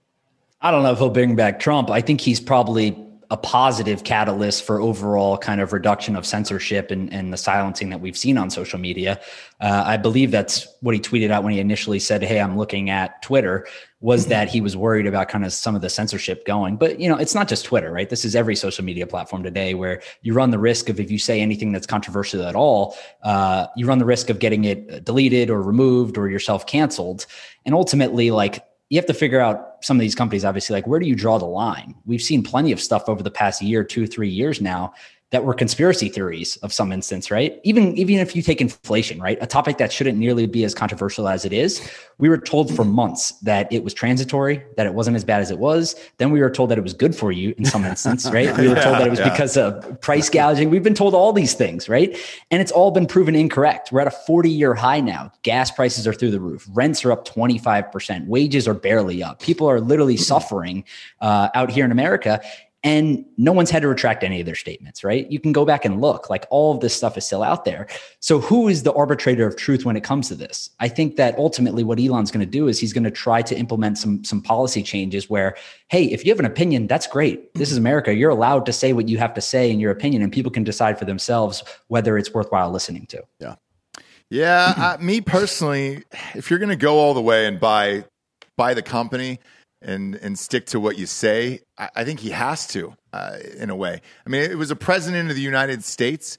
S8: I don't know if he'll bring back Trump. I think he's probably a positive catalyst for overall kind of reduction of censorship and, and the silencing that we've seen on social media. Uh, I believe that's what he tweeted out when he initially said, hey, I'm looking at Twitter, was that he was worried about kind of some of the censorship going. But, you know, it's not just Twitter, right? This is every social media platform today where you run the risk of, if you say anything that's controversial at all, uh, you run the risk of getting it deleted or removed or yourself canceled. And ultimately, like, you have to figure out some of these companies, obviously, like, where do you draw the line? We've seen plenty of stuff over the past year, two, three years now that were conspiracy theories of some instance, right? Even, even if you take inflation, right? A topic that shouldn't nearly be as controversial as it is. We were told for months that it was transitory, that it wasn't as bad as it was. Then we were told that it was good for you in some instance, right? We were told that it was
S1: Yeah.
S8: because of price gouging. We've been told all these things, right? And it's all been proven incorrect. We're at a forty year high now. Gas prices are through the roof. Rents are up twenty-five percent. Wages are barely up. People are literally suffering uh, out here in America. And no one's had to retract any of their statements, right? You can go back and look, like, all of this stuff is still out there. So who is the arbitrator of truth when it comes to this? I think that ultimately what Elon's going to do is he's going to try to implement some, some policy changes where, hey, if you have an opinion, that's great. This is America. You're allowed to say what you have to say in your opinion, and people can decide for themselves whether it's worthwhile listening to.
S7: Yeah.
S1: Yeah, uh, me personally, if you're going to go all the way and buy buy the company and and stick to what you say, I, I think he has to, uh, in a way. I mean, it was a president of the United States.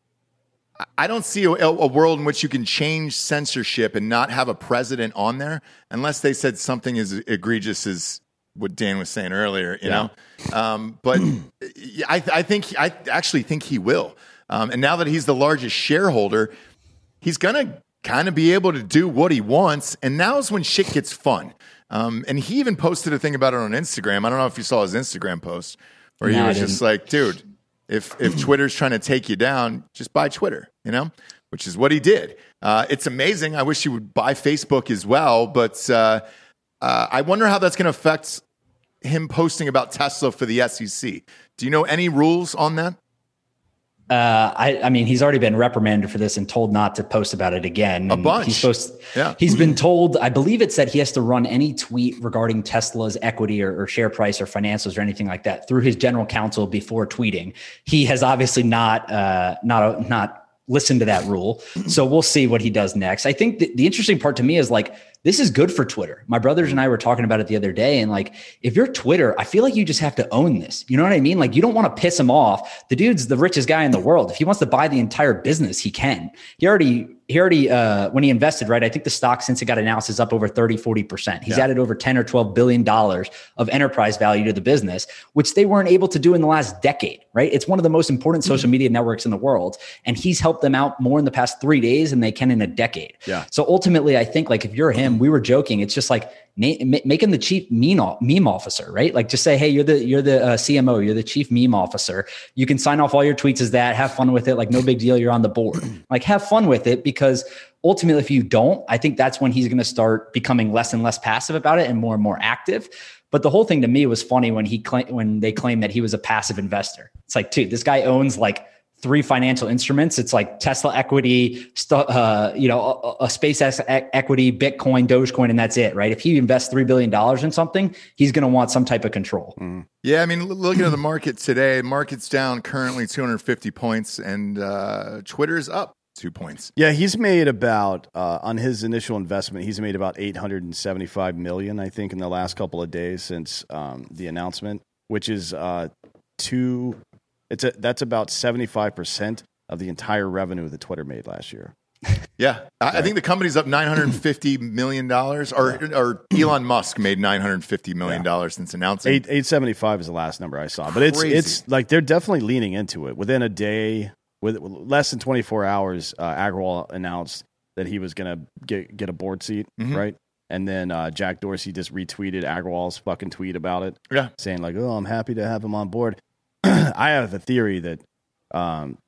S1: I- I don't see a, a world in which you can change censorship and not have a president on there unless they said something as egregious as what Dan was saying earlier, you
S7: Yeah.
S1: know? Um, but I, I think, I actually think he will. Um, and now that he's the largest shareholder, he's going to kind of be able to do what he wants. And now's when shit gets fun. Um, and he even posted a thing about it on Instagram. I don't know if you saw his Instagram post where he
S8: No, I
S1: was just
S8: didn't.
S1: like, dude, if, if Twitter's trying to take you down, just buy Twitter, you know, which is what he did. Uh, it's amazing. I wish he would buy Facebook as well. But uh, uh, I wonder how that's going to affect him posting about Tesla for the S E C. Do you know any rules on that?
S8: Uh, I, I mean, he's already been reprimanded for this and told not to post about it again.
S1: A
S8: And
S1: bunch.
S8: He's supposed.
S1: Yeah.
S8: He's been told. I believe it said he has to run any tweet regarding Tesla's equity or, or share price or financials or anything like that through his general counsel before tweeting. He has obviously not uh, not not listened to that rule. So we'll see what he does next. I think the, the interesting part to me is, like, this is good for Twitter. My brothers and I were talking about it the other day. And, like, if you're Twitter, I feel like you just have to own this. You know what I mean? Like, you don't want to piss him off. The dude's the richest guy in the world. If he wants to buy the entire business, he can. He already, he already, uh, when he invested, right? I think the stock since it got announced is up over thirty, forty percent. He's
S7: Yeah.
S8: added over ten or twelve billion dollars of enterprise value to the business, which they weren't able to do in the last decade, right? It's one of the most important social media networks in the world. And he's helped them out more in the past three days than they can in a decade.
S7: Yeah.
S8: So ultimately, I think, like, if you're him, we were joking. It's just like na- ma- make him the chief meme, meme officer, right? Like, just say, hey, you're the you're the uh, C M O, you're the chief meme officer. You can sign off all your tweets as that. Have fun with it. Like, no big deal. You're on the board. Like, have fun with it, because ultimately, if you don't, I think that's when he's going to start becoming less and less passive about it and more and more active. But the whole thing to me was funny when he cla- when they claimed that he was a passive investor. It's like, dude, this guy owns like three financial instruments. It's like Tesla equity, st- uh, you know, a, a SpaceX e- equity, Bitcoin, Dogecoin, and that's it, right? If he invests three billion dollars in something, he's going to want some type of control.
S7: Mm.
S1: Yeah, I mean, l- looking at the market today, market's down currently two hundred fifty points, and uh, Twitter's up two points.
S7: Yeah, he's made about uh, on his initial investment, he's made about eight hundred seventy-five million, I think, in the last couple of days since um, the announcement, which is uh, two. It's a, that's about seventy-five percent of the entire revenue that Twitter made last year.
S1: Yeah, I, right. I think the company's up nine hundred fifty million dollars, or or Elon Musk made nine hundred fifty million dollars yeah. since announcing.
S7: Eight eight seventy five is the last number I saw, but it's Crazy. it's like they're definitely leaning into it. Within a day, with less than twenty four hours, uh, Agrawal announced that he was going to get get a board seat, mm-hmm. right? And then uh, Jack Dorsey just retweeted Agrawal's fucking tweet about it,
S1: yeah,
S7: saying like, "Oh, I'm happy to have him on board." I have a theory that. Um,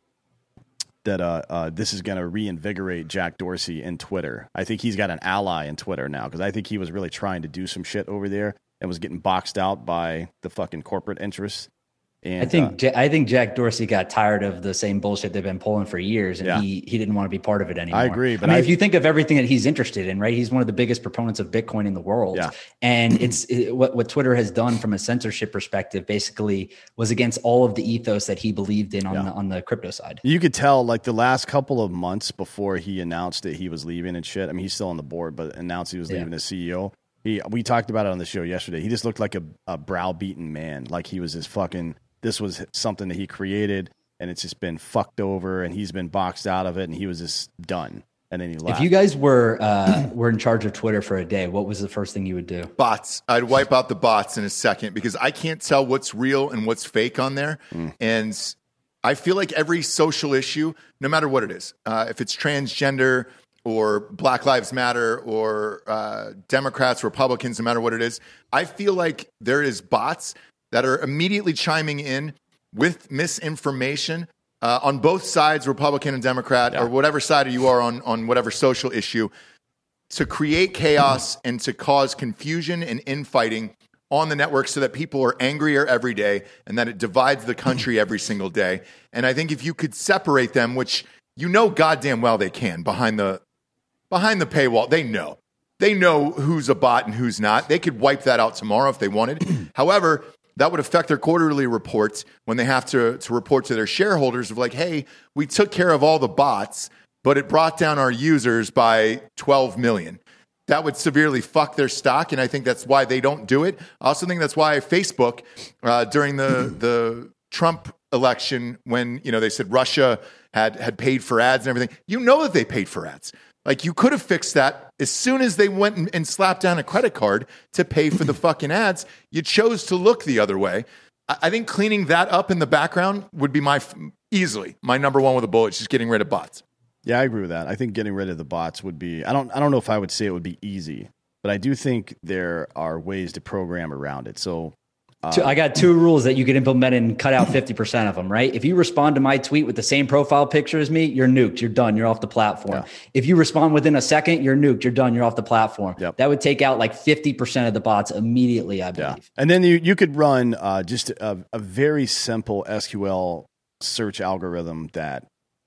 S7: that uh, uh, this is going to reinvigorate Jack Dorsey in Twitter. I think he's got an ally in Twitter now because I think he was really trying to do some shit over there and was getting boxed out by the fucking corporate interests. And,
S8: I think uh, I think Jack Dorsey got tired of the same bullshit they've been pulling for years, and yeah. he he didn't want to be part of it anymore.
S7: I agree, but
S8: I mean,
S7: I,
S8: if you think of everything that he's interested in, right? He's one of the biggest proponents of Bitcoin in the world,
S7: yeah.
S8: and it's it, what what Twitter has done from a censorship perspective. Basically, was against all of the ethos that he believed in on yeah. the on the crypto side.
S7: You could tell, like the last couple of months before he announced that he was leaving and shit. I mean, he's still on the board, but announced he was leaving yeah. as C E O. He we talked about it on the show yesterday. He just looked like a, a browbeaten man, like he was this fucking. This was something that he created, and it's just been fucked over, and he's been boxed out of it, and he was just done. And then he left.
S8: If you guys were uh, were in charge of Twitter for a day, what was the first thing you would do?
S1: Bots. I'd wipe out the bots in a second because I can't tell what's real and what's fake on there. Mm. And I feel like every social issue, no matter what it is, uh, if it's transgender or Black Lives Matter or uh, Democrats, Republicans, no matter what it is, I feel like there is bots that are immediately chiming in with misinformation uh, on both sides, Republican and Democrat, yeah. or whatever side you are on, on whatever social issue, to create chaos and to cause confusion and infighting on the network so that people are angrier every day and that it divides the country every single day. And I think if you could separate them, which you know goddamn well they can, behind the behind the paywall, they know. They know who's a bot and who's not. They could wipe that out tomorrow if they wanted. However, that would affect their quarterly reports when they have to, to report to their shareholders of like, hey, we took care of all the bots, but it brought down our users by twelve million. That would severely fuck their stock, and I think that's why they don't do it. I also think that's why Facebook, uh, during the the Trump election, when you know they said Russia had had paid for ads and everything, you know that they paid for ads. Like, you could have fixed that as soon as they went and, and slapped down a credit card to pay for the fucking ads. You chose to look the other way. I, I think cleaning that up in the background would be my easily my number one with a bullet, just getting rid of bots.
S7: Yeah, I agree with that. I think getting rid of the bots would be, I don't I don't know if I would say it would be easy, but I do think there are ways to program around it. So
S8: uh, I got two rules that you could implement and cut out fifty percent of them, right? If you respond to my tweet with the same profile picture as me, you're nuked. You're done. You're off the platform. Yeah. If you respond within a second, you're nuked. You're done. You're off the platform.
S7: Yep.
S8: That would take out like fifty percent of the bots immediately, I believe.
S7: Yeah. And then you, you could run uh, just a, a very simple S Q L search algorithm that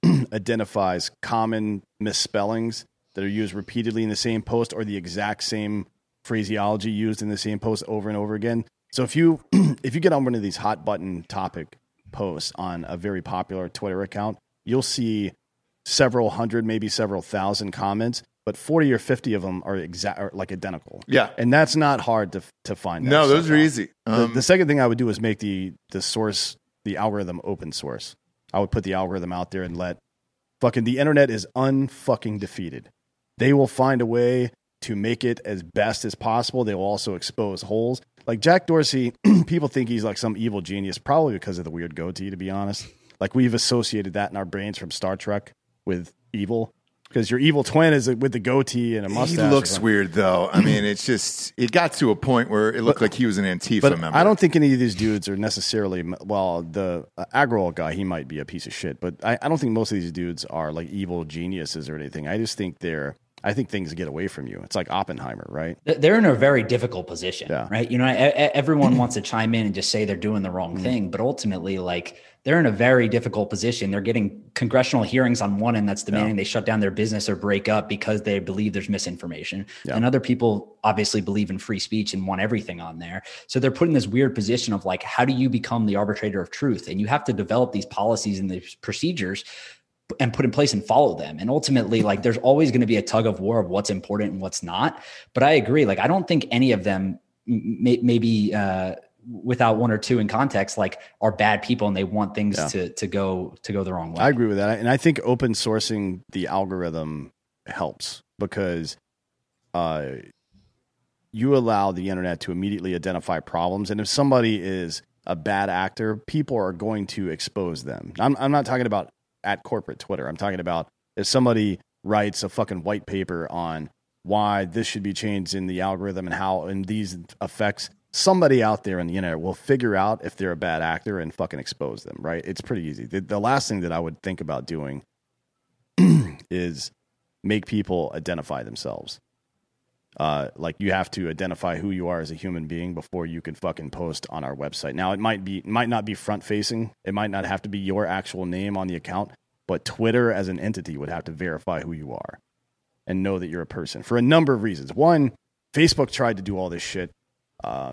S7: identifies common misspellings that are used repeatedly in the same post or the exact same phraseology used in the same post over and over again. So if you if you get on one of these hot button topic posts on a very popular Twitter account, you'll see several hundred, maybe several thousand comments, but forty or fifty of them are exact, are like identical.
S1: Yeah,
S7: and that's not hard to to find. That
S1: no, those are out. easy.
S7: Um, the, the second thing I would do is make the the source, the algorithm, open source. I would put the algorithm out there and let fucking the internet is unfucking defeated. They will find a way to make it as best as possible. They will also expose holes. Like Jack Dorsey, people think he's like some evil genius, probably because of the weird goatee, to be honest. Like, we've associated that in our brains from Star Trek with evil. Because your evil twin is with the goatee and a mustache.
S1: He looks weird, though. I mean, it's just, it got to a point where it looked but, like he was an Antifa
S7: but
S1: member.
S7: I don't think any of these dudes are necessarily, well, the uh, Agrawal guy, he might be a piece of shit. But I, I don't think most of these dudes are like evil geniuses or anything. I just think they're, I think things get away from you. It's like Oppenheimer, right?
S8: They're in a very difficult position,
S7: yeah.
S8: right? You know, everyone wants to chime in and just say they're doing the wrong mm-hmm. thing, but ultimately, like, they're in a very difficult position. They're getting congressional hearings on one end that's demanding yeah. they shut down their business or break up because they believe there's misinformation. Yeah. And other people obviously believe in free speech and want everything on there. So they're put in this weird position of like, how do you become the arbitrator of truth? And you have to develop these policies and these procedures and put in place and follow them. And ultimately, like there's always going to be a tug of war of what's important and what's not. But I agree. Like, I don't think any of them may, maybe uh, without one or two in context, like are bad people and they want things yeah. to, to go, to go the wrong way.
S7: I agree with that. And I think open sourcing the algorithm helps because uh, you allow the internet to immediately identify problems. And if somebody is a bad actor, people are going to expose them. I'm, I'm not talking about at corporate Twitter. I'm talking about if somebody writes a fucking white paper on why this should be changed in the algorithm and how and these effects, somebody out there on the internet will figure out if they're a bad actor and fucking expose them, right? It's pretty easy. The, the last thing that I would think about doing is make people identify themselves. Uh, like you have to identify who you are as a human being before you can fucking post on our website. Now it might be, it might not be front facing. It might not have to be your actual name on the account, but Twitter as an entity would have to verify who you are and know that you're a person for a number of reasons. One, Facebook tried to do all this shit. Uh,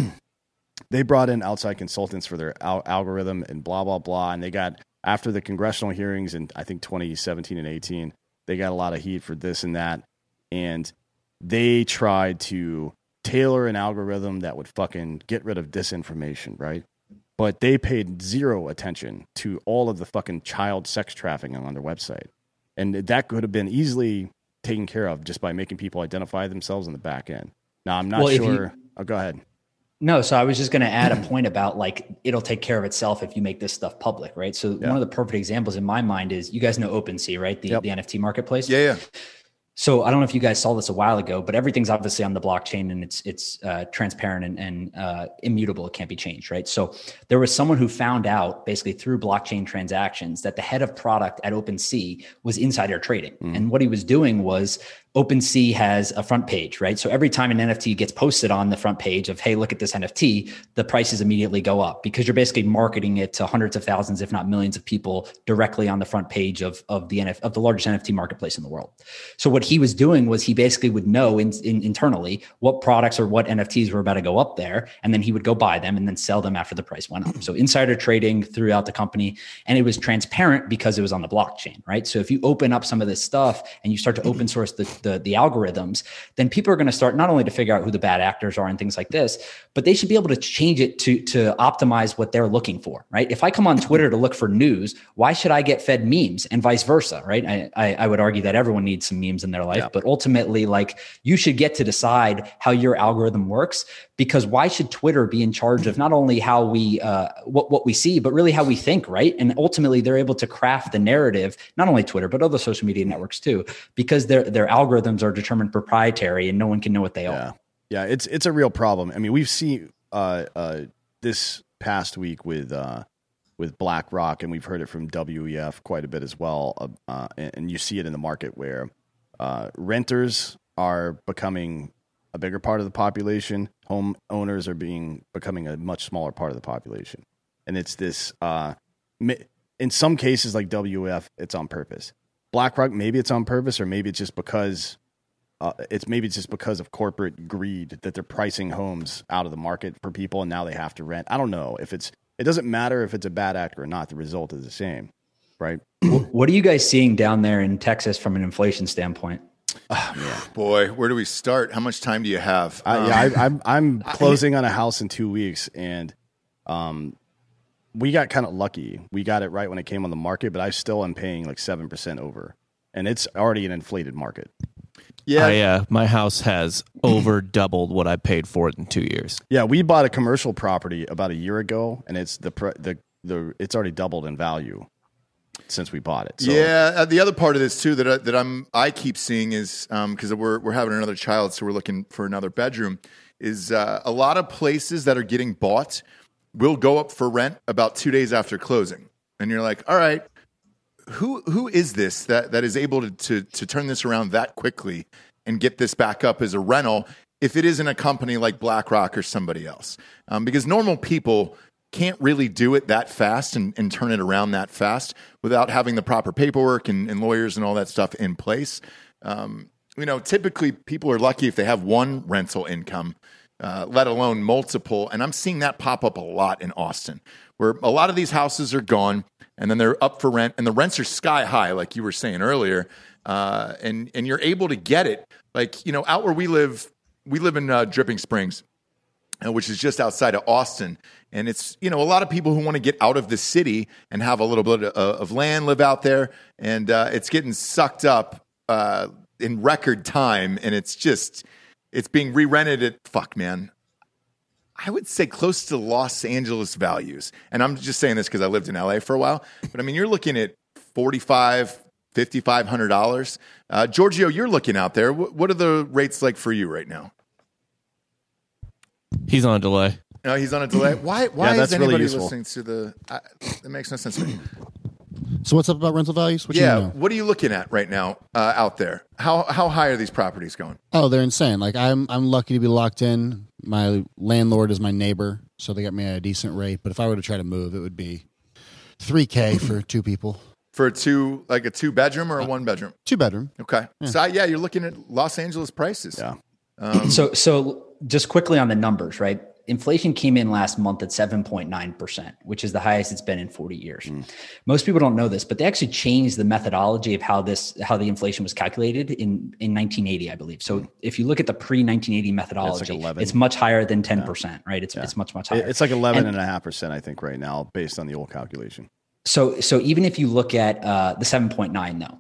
S7: they brought in outside consultants for their al- algorithm and blah, blah, blah. And they got, after the congressional hearings in I think twenty seventeen and eighteen, they got a lot of heat for this and that. And they tried to tailor an algorithm that would fucking get rid of disinformation, right? But they paid zero attention to all of the fucking child sex trafficking on their website. And that could have been easily taken care of just by making people identify themselves in the back end. Now, I'm not well, sure. You, oh, go ahead.
S8: No, so I was just going to add a point about like, it'll take care of itself if you make this stuff public, right? So yeah. one of the perfect examples in my mind is, you guys know OpenSea, right? The, yep. the N F T marketplace.
S1: Yeah, yeah.
S8: So I don't know if you guys saw this a while ago, but everything's obviously on the blockchain and it's it's uh, transparent and, and uh, immutable. It can't be changed, right? So there was someone who found out basically through blockchain transactions that the head of product at OpenSea was insider trading. Mm. And what he was doing was OpenSea has a front page, right? So every time an N F T gets posted on the front page of, hey, look at this N F T, the prices immediately go up because you're basically marketing it to hundreds of thousands, if not millions of people directly on the front page of, of the N F, of the largest N F T marketplace in the world. So what he was doing was he basically would know in, in, internally what products or what N F Ts were about to go up there, and then he would go buy them and then sell them after the price went up. So insider trading throughout the company, and it was transparent because it was on the blockchain, right? So if you open up some of this stuff and you start to open source the The, the algorithms, then people are going to start not only to figure out who the bad actors are and things like this, but they should be able to change it to, to optimize what they're looking for, right? If I come on Twitter to look for news, why should I get fed memes and vice versa, right? I, I, I would argue that everyone needs some memes in their life, yeah. but ultimately, like, you should get to decide how your algorithm works, because why should Twitter be in charge of not only how we, uh, what, what we see, but really how we think, right? And ultimately they're able to craft the narrative, not only Twitter, but other social media networks too, because their, their algorithms are determined proprietary and no one can know what they
S7: yeah.
S8: are.
S7: Yeah. It's, it's a real problem. I mean, we've seen, uh, uh, this past week with, uh, with BlackRock, and we've heard it from W E F quite a bit as well. Uh, and, and you see it in the market where, uh, renters are becoming a bigger part of the population. Home owners are being becoming a much smaller part of the population. And it's this, uh, in some cases like W E F, it's on purpose. BlackRock, maybe it's on purpose, or maybe it's just because uh, it's maybe it's just because of corporate greed that they're pricing homes out of the market for people, and now they have to rent. I don't know if it's. It doesn't matter if it's a bad actor or not. The result is the same, right?
S8: What are you guys seeing down there in Texas from an inflation standpoint?
S1: Oh, yeah. Boy, where do we start? How much time do you have?
S7: Uh, um, yeah, I, I'm I'm closing on a house in two weeks, and um. we got kind of lucky. We got it right when it came on the market, but I still am paying like seven percent over, and it's already an inflated market.
S9: Yeah, I, uh, my house has over doubled what I paid for it in two years.
S7: Yeah, we bought a commercial property about a year ago, and it's the the the it's already doubled in value since we bought it. So.
S1: Yeah, uh, the other part of this too that I, that I'm I keep seeing is because um, we're we're having another child, so we're looking for another bedroom. Is uh, a lot of places that are getting bought will go up for rent about two days after closing. And you're like, all right, who who is this that, that is able to, to to turn this around that quickly and get this back up as a rental if it isn't a company like BlackRock or somebody else? Um, because normal people can't really do it that fast and, and turn it around that fast without having the proper paperwork and, and lawyers and all that stuff in place. Um, you know, typically people are lucky if they have one rental income, Uh, let alone multiple. And I'm seeing that pop up a lot in Austin, where a lot of these houses are gone and then they're up for rent and the rents are sky high, like you were saying earlier. Uh, and, and you're able to get it. Like, you know, out where we live, we live in uh, Dripping Springs, uh, which is just outside of Austin. And it's, you know, a lot of people who want to get out of the city and have a little bit of, of land live out there. And uh, it's getting sucked up uh, in record time. And it's just, it's being re-rented at, fuck, man, I would say close to Los Angeles values. And I'm just saying this because I lived in L A for a while. But I mean, you're looking at forty-five, fifty-five hundred dollars. Uh, Giorgio, you're looking out there. What, what are the rates like for you right now?
S9: He's on a delay.
S1: No, he's on a delay. Why? Why
S7: Yeah,
S1: is
S7: that's really
S1: anybody
S7: useful.
S1: listening to the? Uh, that makes no sense to me.
S10: So what's up about rental values? What you
S1: Yeah,
S10: wanna know?
S1: what are you looking at right now uh, out there? How how high are these properties going?
S10: Oh, they're insane. Like I'm I'm lucky to be locked in. My landlord is my neighbor, so they got me at a decent rate. But if I were to try to move, it would be three K for two people.
S1: For a two, like a two bedroom or a one bedroom?
S10: Two bedroom.
S1: Okay.
S10: Yeah.
S1: So yeah, you're looking at Los Angeles prices.
S7: Yeah.
S1: Um,
S8: So, so just quickly on the numbers, right? Inflation came in last month at seven point nine percent, which is the highest it's been in forty years. Mm. Most people don't know this, but they actually changed the methodology of how this, how the inflation was calculated in, in nineteen eighty, I believe. So mm. if you look at the pre nineteen eighty methodology, it's, like it's much higher than ten percent, yeah. right? It's, yeah. it's much, much higher.
S7: It's like eleven and a half percent, I think, right now, based on the old calculation.
S8: So, so even if you look at uh, the seven point nine though,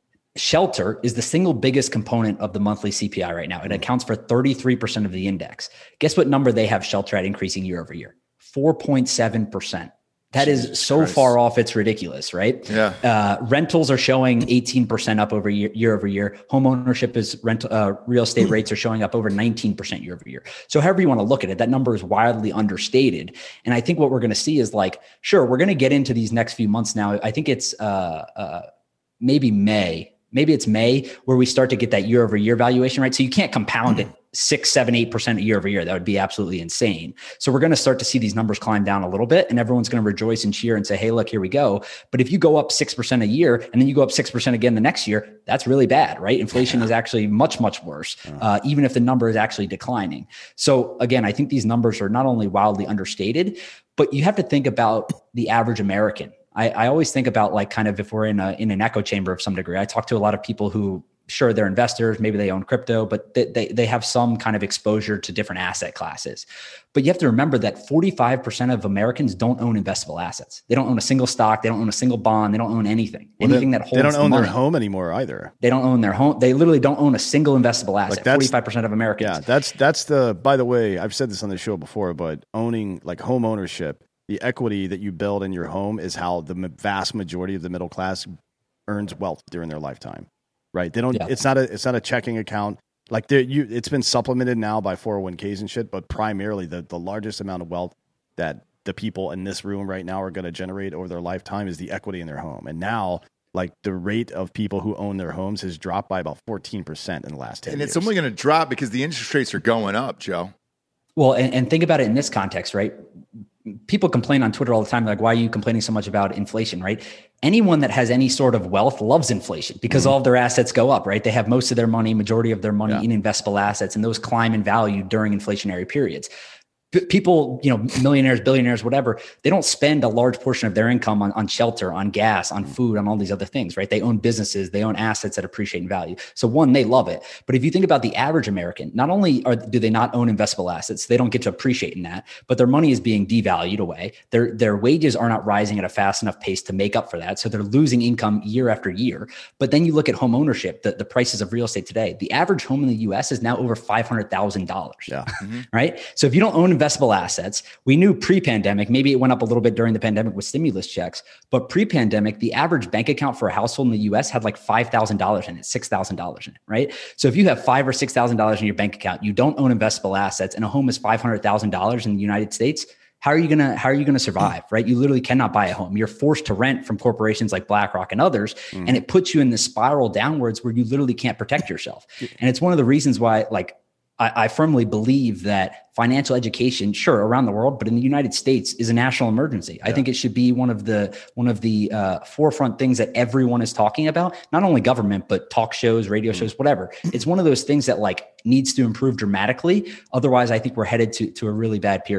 S8: shelter is the single biggest component of the monthly C P I right now. It accounts for thirty-three percent of the index. Guess what number they have shelter at increasing year over year? four point seven percent. That Jesus is so Christ. Far off, it's ridiculous, right?
S1: Yeah.
S8: Uh, rentals are showing eighteen percent up over year, year over year. Home ownership is rent, uh, real estate rates are showing up over nineteen percent year over year. So however you want to look at it, that number is wildly understated. And I think what we're going to see is like, sure, we're going to get into these next few months now. I think it's uh, uh, maybe May. Maybe it's May where we start to get that year over year valuation, right? So you can't compound it six, seven, eight percent year over year. That would be absolutely insane. So we're going to start to see these numbers climb down a little bit and everyone's going to rejoice and cheer and say, hey, look, here we go. But if you go up six percent a year and then you go up six percent again the next year, that's really bad, right? Inflation is actually much, much worse, uh, even if the number is actually declining. So again, I think these numbers are not only wildly understated, but you have to think about the average American. I, I always think about like kind of if we're in a in an echo chamber of some degree. I talk to a lot of people who, sure, they're investors, maybe they own crypto, but they, they, they have some kind of exposure to different asset classes. But you have to remember that forty-five percent of Americans don't own investable assets. They don't own a single stock. They don't own a single bond. They don't own anything.
S7: Well,
S8: anything
S7: they,
S8: that holds
S7: They don't own
S8: money.
S7: their home anymore either.
S8: They don't own their home. They literally don't own a single investable asset.
S7: Like
S8: forty-five percent of Americans.
S7: Yeah, that's that's the, by the way, I've said this on the show before, but owning like home ownership, the equity that you build in your home is how the vast majority of the middle class earns wealth during their lifetime, right? They don't. Yeah. It's not a. It's not a checking account. Like you, it's been supplemented now by four oh one k's and shit. But primarily, the the largest amount of wealth that the people in this room right now are going to generate over their lifetime is the equity in their home. And now, like the rate of people who own their homes has dropped by about fourteen percent in the last ten
S1: and
S7: years.
S1: it's only going to drop because the interest rates are going up, Joe.
S8: Well, and, and think about it in this context, right? People complain on Twitter all the time, like, why are you complaining so much about inflation, right? Anyone that has any sort of wealth loves inflation because mm-hmm. all of their assets go up, right? They have most of their money, majority of their money yeah. in investable assets, and those climb in value during inflationary periods. People, you know, millionaires, billionaires, whatever, they don't spend a large portion of their income on, on shelter, on gas, on food, on all these other things, right? They own businesses, they own assets that appreciate in value. So one, they love it. But if you think about the average American, not only are do they not own investable assets, they don't get to appreciate in that, but their money is being devalued away. Their, their wages are not rising at a fast enough pace to make up for that. So they're losing income year after year. But then you look at home ownership, the, the prices of real estate today, the average home in the U S is now over five hundred thousand dollars,
S7: yeah. mm-hmm.
S8: right? So if you don't own investable assets, we knew pre-pandemic, maybe it went up a little bit during the pandemic with stimulus checks, but pre-pandemic, the average bank account for a household in the U S had like five thousand dollars in it, six thousand dollars in it, right? So if you have five or six thousand dollars in your bank account, you don't own investable assets, and a home is five hundred thousand dollars in the United States, how are you going to, how are you going to survive, right? You literally cannot buy a home. You're forced to rent from corporations like BlackRock and others. Mm. And it puts you in this spiral downwards where you literally can't protect yourself. And it's one of the reasons why, like, I, I firmly believe that financial education, sure, around the world, but in the United States, is a national emergency. Yeah. I think it should be one of the one of the uh, forefront things that everyone is talking about, not only government, but talk shows, radio mm-hmm. shows, whatever. It's one of those things that like needs to improve dramatically. Otherwise, I think we're headed to, to a really bad period.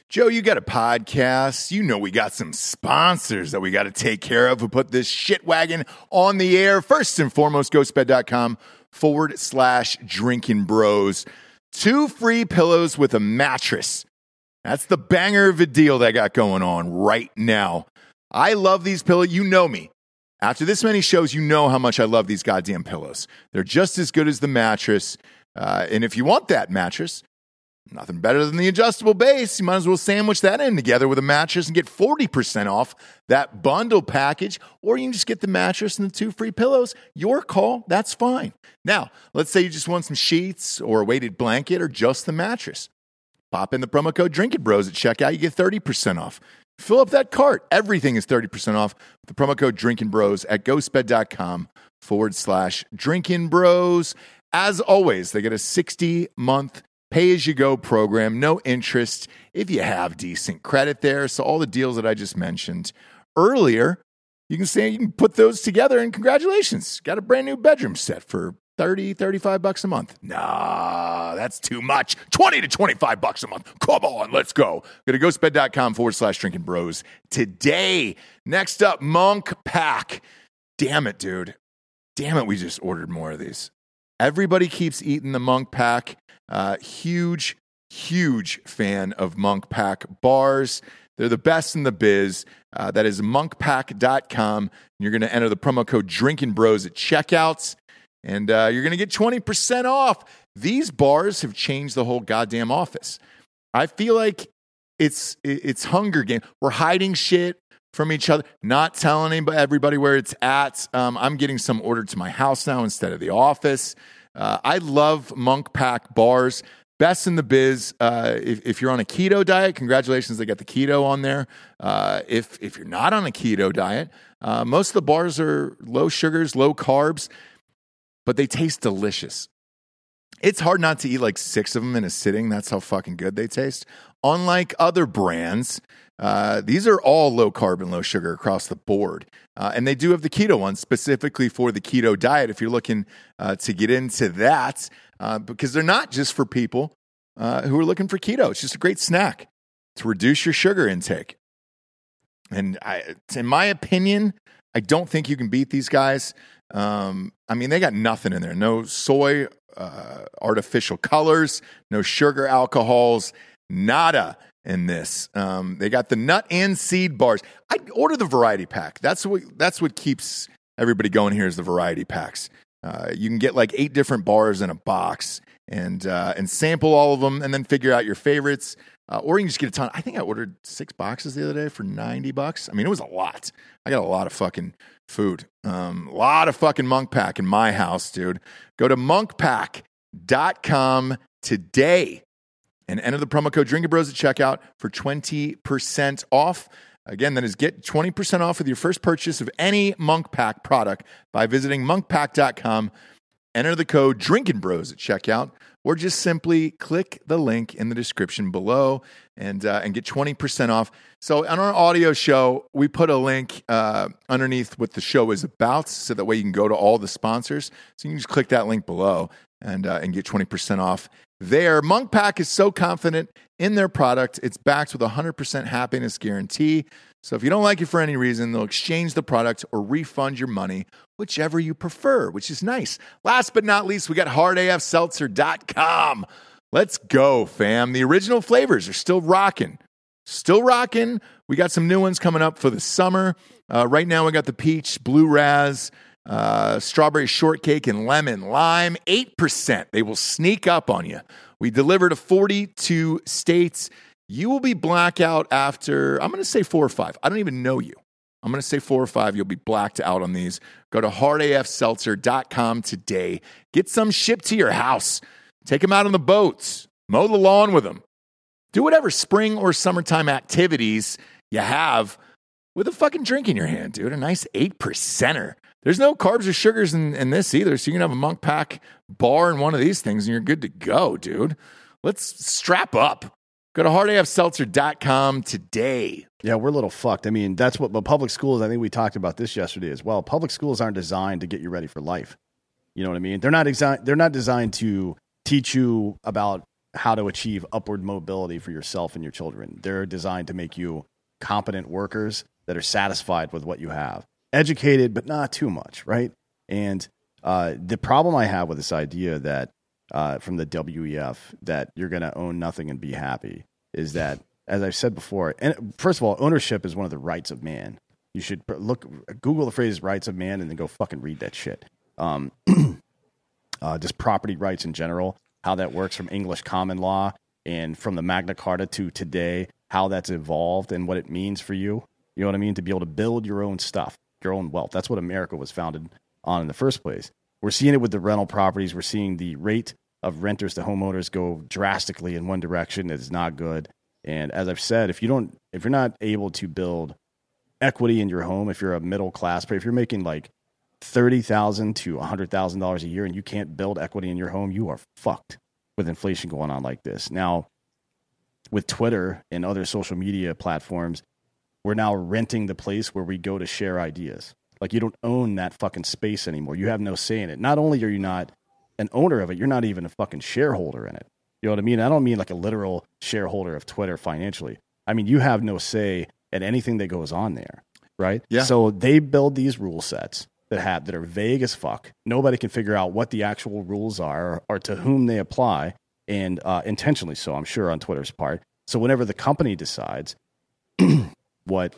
S1: Joe, you got a podcast. You know we got some sponsors that we got to take care of who put this shit wagon on the air. First and foremost, ghostbed.com forward slash drinking bros. Two free pillows with a mattress. That's the banger of a deal they got going on right now. I love these pillows. You know me. After this many shows, you know how much I love these goddamn pillows. They're just as good as the mattress. Uh, and if you want that mattress, nothing better than the adjustable base. You might as well sandwich that in together with a mattress and get forty percent off that bundle package. Or you can just get the mattress and the two free pillows. Your call. That's fine. Now, let's say you just want some sheets or a weighted blanket or just the mattress. Pop in the promo code Drinking Bros at checkout. You get thirty percent off. Fill up that cart. Everything is thirty percent off with the promo code Drinking Bros at ghostbed.com forward slash Drinking Bros. As always, they get a sixty-month pay-as-you-go program, no interest if you have decent credit there. So all the deals that I just mentioned earlier, you can say you can put those together and congratulations. Got a brand new bedroom set for thirty, thirty-five bucks a month. Nah, that's too much. twenty to twenty-five bucks a month. Come on, let's go. Go to ghostbed.com forward slash drinking bros today. Next up, Monk Pack. Damn it, dude. Damn it, we just ordered more of these. Everybody keeps eating the Monk Pack. Uh, huge, huge fan of Monk Pack bars. They're the best in the biz. Uh, that is monk pack dot com. You're going to enter the promo code Drinking Bros at checkouts, and uh, you're going to get twenty percent off. These bars have changed the whole goddamn office. I feel like it's it's Hunger Game. We're hiding shit from each other, not telling anybody, everybody where it's at. Um, I'm getting some ordered to my house now instead of the office. Uh, I love Monk Pack bars. Best in the biz. Uh, if, if you're on a keto diet, congratulations, they got the keto on there. Uh, if if you're not on a keto diet, uh, most of the bars are low sugars, low carbs, but they taste delicious. It's hard not to eat like six of them in a sitting. That's how fucking good they taste. Unlike other brands, uh, these are all low carb and low sugar across the board. Uh, and they do have the keto ones specifically for the keto diet if you're looking uh, to get into that, uh, because they're not just for people uh, who are looking for keto. It's just a great snack to reduce your sugar intake. And I, in my opinion, I don't think you can beat these guys. Um, I mean, they got nothing in there. No soy, uh, artificial colors, no sugar alcohols, nada in this. Um, they got the nut and seed bars. I order the variety pack. That's what that's what keeps everybody going here is the variety packs. Uh, you can get like eight different bars in a box and uh, and sample all of them and then figure out your favorites. Uh, or you can just get a ton. I think I ordered six boxes the other day for ninety bucks. I mean, it was a lot. I got a lot of fucking food. Um, a lot of fucking Monk Pack in my house, dude. Go to monk pack dot com today and enter the promo code Drinking Bros at checkout for twenty percent off. Again, that is get twenty percent off with your first purchase of any Monk Pack product by visiting monk pack dot com. Enter the code Drinking Bros at checkout, or just simply click the link in the description below and uh, and get twenty percent off. So on our audio show, we put a link uh, underneath what the show is about, so that way you can go to all the sponsors. So you can just click that link below and uh, and get twenty percent off there. Monk Pack is so confident in their product, it's backed with a one hundred percent happiness guarantee. So if you don't like it for any reason, they'll exchange the product or refund your money, whichever you prefer, which is nice. Last but not least, we got hard A F seltzer dot com. Let's go, fam. The original flavors are still rocking. Still rocking. We got some new ones coming up for the summer. Uh, right now, we got the peach, blue raz, uh, strawberry shortcake, and lemon lime. eight percent. They will sneak up on you. We deliver to forty-two states. You will be blackout after, I'm going to say four or five. I don't even know you. I'm going to say four or five. You'll be blacked out on these. Go to hard A F seltzer dot com today. Get some shipped to your house. Take them out on the boats. Mow the lawn with them. Do whatever spring or summertime activities you have with a fucking drink in your hand, dude. A nice eight percenter. There's no carbs or sugars in, in this either, so you can have a Monk Pack bar in one of these things and you're good to go, dude. Let's strap up. Go to hard A F seltzer dot com today.
S7: Yeah, we're a little fucked. I mean, that's what, but public schools, I think we talked about this yesterday as well. Public schools aren't designed to get you ready for life. You know what I mean? They're not, exi- they're not designed to teach you about how to achieve upward mobility for yourself and your children. They're designed to make you competent workers that are satisfied with what you have, educated, but not too much, right? And uh, the problem I have with this idea that uh, from the W E F that you're going to own nothing and be happy is that, as I've said before, and first of all, ownership is one of the rights of man. You should look, Google the phrase rights of man and then go fucking read that shit. Um, uh, just property rights in general, how that works from English common law and from the Magna Carta to today, how that's evolved and what it means for you. You know what I mean? To be able to build your own stuff, your own wealth. That's what America was founded on in the first place. We're seeing it with the rental properties. We're seeing the rate of renters to homeowners go drastically in one direction. It's not good. And as I've said, if you don't, if you're not able to build equity in your home, if you're a middle class, if you're making like thirty thousand to one hundred thousand dollars a year and you can't build equity in your home, you are fucked with inflation going on like this. Now, with Twitter and other social media platforms, we're now renting the place where we go to share ideas. Like, you don't own that fucking space anymore. You have no say in it. Not only are you not an owner of it, you're not even a fucking shareholder in it. You know what I mean? I don't mean like a literal shareholder of Twitter financially. I mean, you have no say in anything that goes on there, right?
S1: Yeah.
S7: So they build these rule sets that have that are vague as fuck. Nobody can figure out what the actual rules are or, or to whom they apply, and uh, intentionally so, I'm sure, on Twitter's part. So whenever the company decides what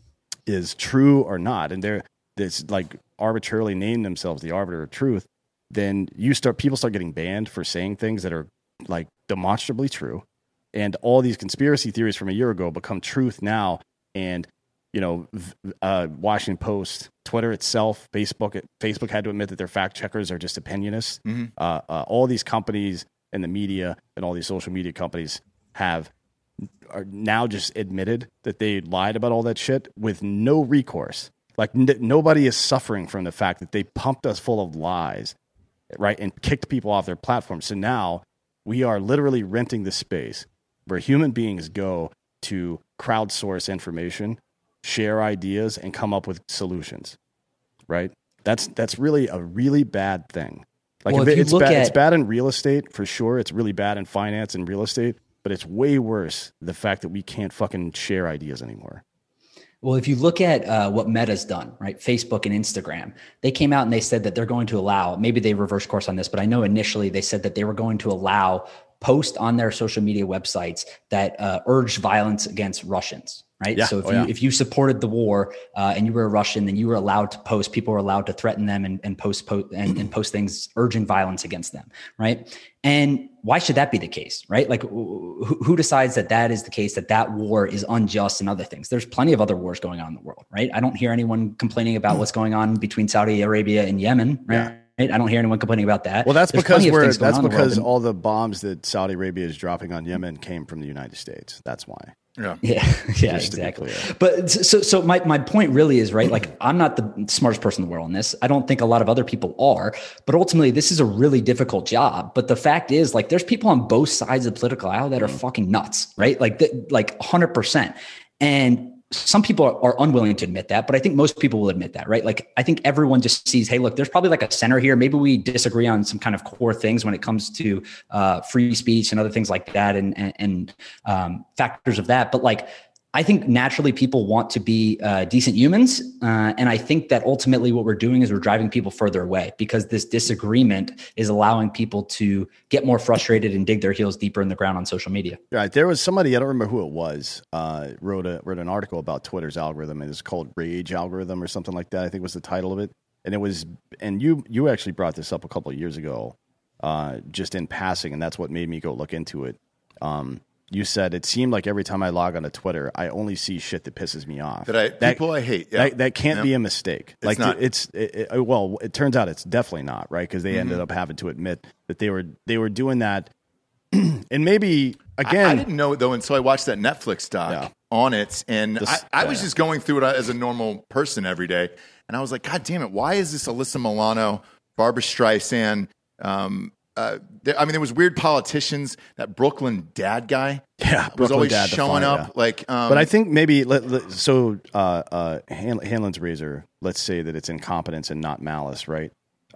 S7: is true or not, and they're this like arbitrarily name themselves the arbiter of truth, then you start people start getting banned for saying things that are like demonstrably true, and all these conspiracy theories from a year ago become truth now. And you know, uh, Washington Post, Twitter itself, Facebook, Facebook had to admit that their fact checkers are just opinionists.
S1: Mm-hmm.
S7: Uh, uh, all these companies and the media and all these social media companies have are now just admitted that they lied about all that shit with no recourse. Like n- nobody is suffering from the fact that they pumped us full of lies, right, and kicked people off their platform. So now we are literally renting the space where human beings go to crowdsource information, share ideas, and come up with solutions, right? That's that's really a really bad thing. Like
S8: well,
S7: if
S8: if
S7: it,
S8: you
S7: it's
S8: look
S7: bad,
S8: at,
S7: it's bad in real estate for sure. It's really bad in finance and real estate, but it's way worse the fact that we can't fucking share ideas anymore.
S8: Well, if you look at uh, what Meta's done, right, Facebook and Instagram, they came out and they said that they're going to allow, maybe they reverse course on this, but I know initially they said that they were going to allow post on their social media websites that uh, urged violence against Russians, right?
S7: Yeah.
S8: So if
S7: oh,
S8: you
S7: yeah.
S8: if you supported the war uh, and you were a Russian, then you were allowed to post. People were allowed to threaten them and, and post post and, and post things urging violence against them, right? And why should that be the case, right? Like, who, who decides that that is the case? That that war is unjust and other things. There's plenty of other wars going on in the world, right? I don't hear anyone complaining about what's going on between Saudi Arabia and Yemen, right?
S7: Yeah.
S8: I don't hear anyone complaining about that.
S7: Well, that's
S8: There's
S7: because
S8: plenty of
S7: we're
S8: things going
S7: that's
S8: on in the
S7: because
S8: world.
S7: all the bombs that Saudi Arabia is dropping on Yemen came from the United States. That's why.
S1: Yeah.
S8: Yeah, yeah,
S7: Just to be
S8: exactly.
S7: clear.
S8: But so, so my, my point really is, right, like, I'm not the smartest person in the world on this. I don't think a lot of other people are, but ultimately this is a really difficult job. But the fact is, like, there's people on both sides of the political aisle that are fucking nuts, right? Like, th- like one hundred percent. And some people are, are unwilling to admit that, but I think most people will admit that, right? Like, I think everyone just sees, hey, look, there's probably like a center here. Maybe we disagree on some kind of core things when it comes to uh, free speech and other things like that, and and, and um, factors of that. But like, I think naturally people want to be uh, decent humans. Uh, and I think that ultimately what we're doing is we're driving people further away, because this disagreement is allowing people to get more frustrated and dig their heels deeper in the ground on social media.
S7: Right. There was somebody, I don't remember who it was, uh, wrote a wrote an article about Twitter's algorithm, and it's called Rage Algorithm or something like that, I think was the title of it. And it was, and you you actually brought this up a couple of years ago, uh, just in passing, and that's what made me go look into it. Um, You said it seemed like every time I log onto Twitter, I only see shit that pisses me off.
S1: That I
S7: that,
S1: people I hate. Yeah.
S7: That, that can't
S1: yeah.
S7: be a mistake.
S1: It's
S7: like
S1: not.
S7: it's it, it, well, it turns out it's definitely not, right? Because they
S1: Mm-hmm.
S7: ended up having to admit that they were they were doing that, and maybe again,
S1: I, I didn't know it though until I watched that Netflix doc
S7: Yeah.
S1: on it, and
S7: This-
S1: I, I was
S7: yeah.
S1: just going through it as a normal person every day, and I was like, God damn it, why is this Alyssa Milano, Barbara Streisand? Um, uh, there, I mean, there was weird politicians. That Brooklyn Dad guy,
S7: yeah,
S1: was
S7: Brooklyn
S1: always
S7: Dad, the
S1: showing
S7: fine,
S1: up.
S7: yeah.
S1: Like, um,
S7: but I think maybe let, let, so. Uh, uh, Han, Hanlon's razor. Let's say that it's incompetence and not malice, right?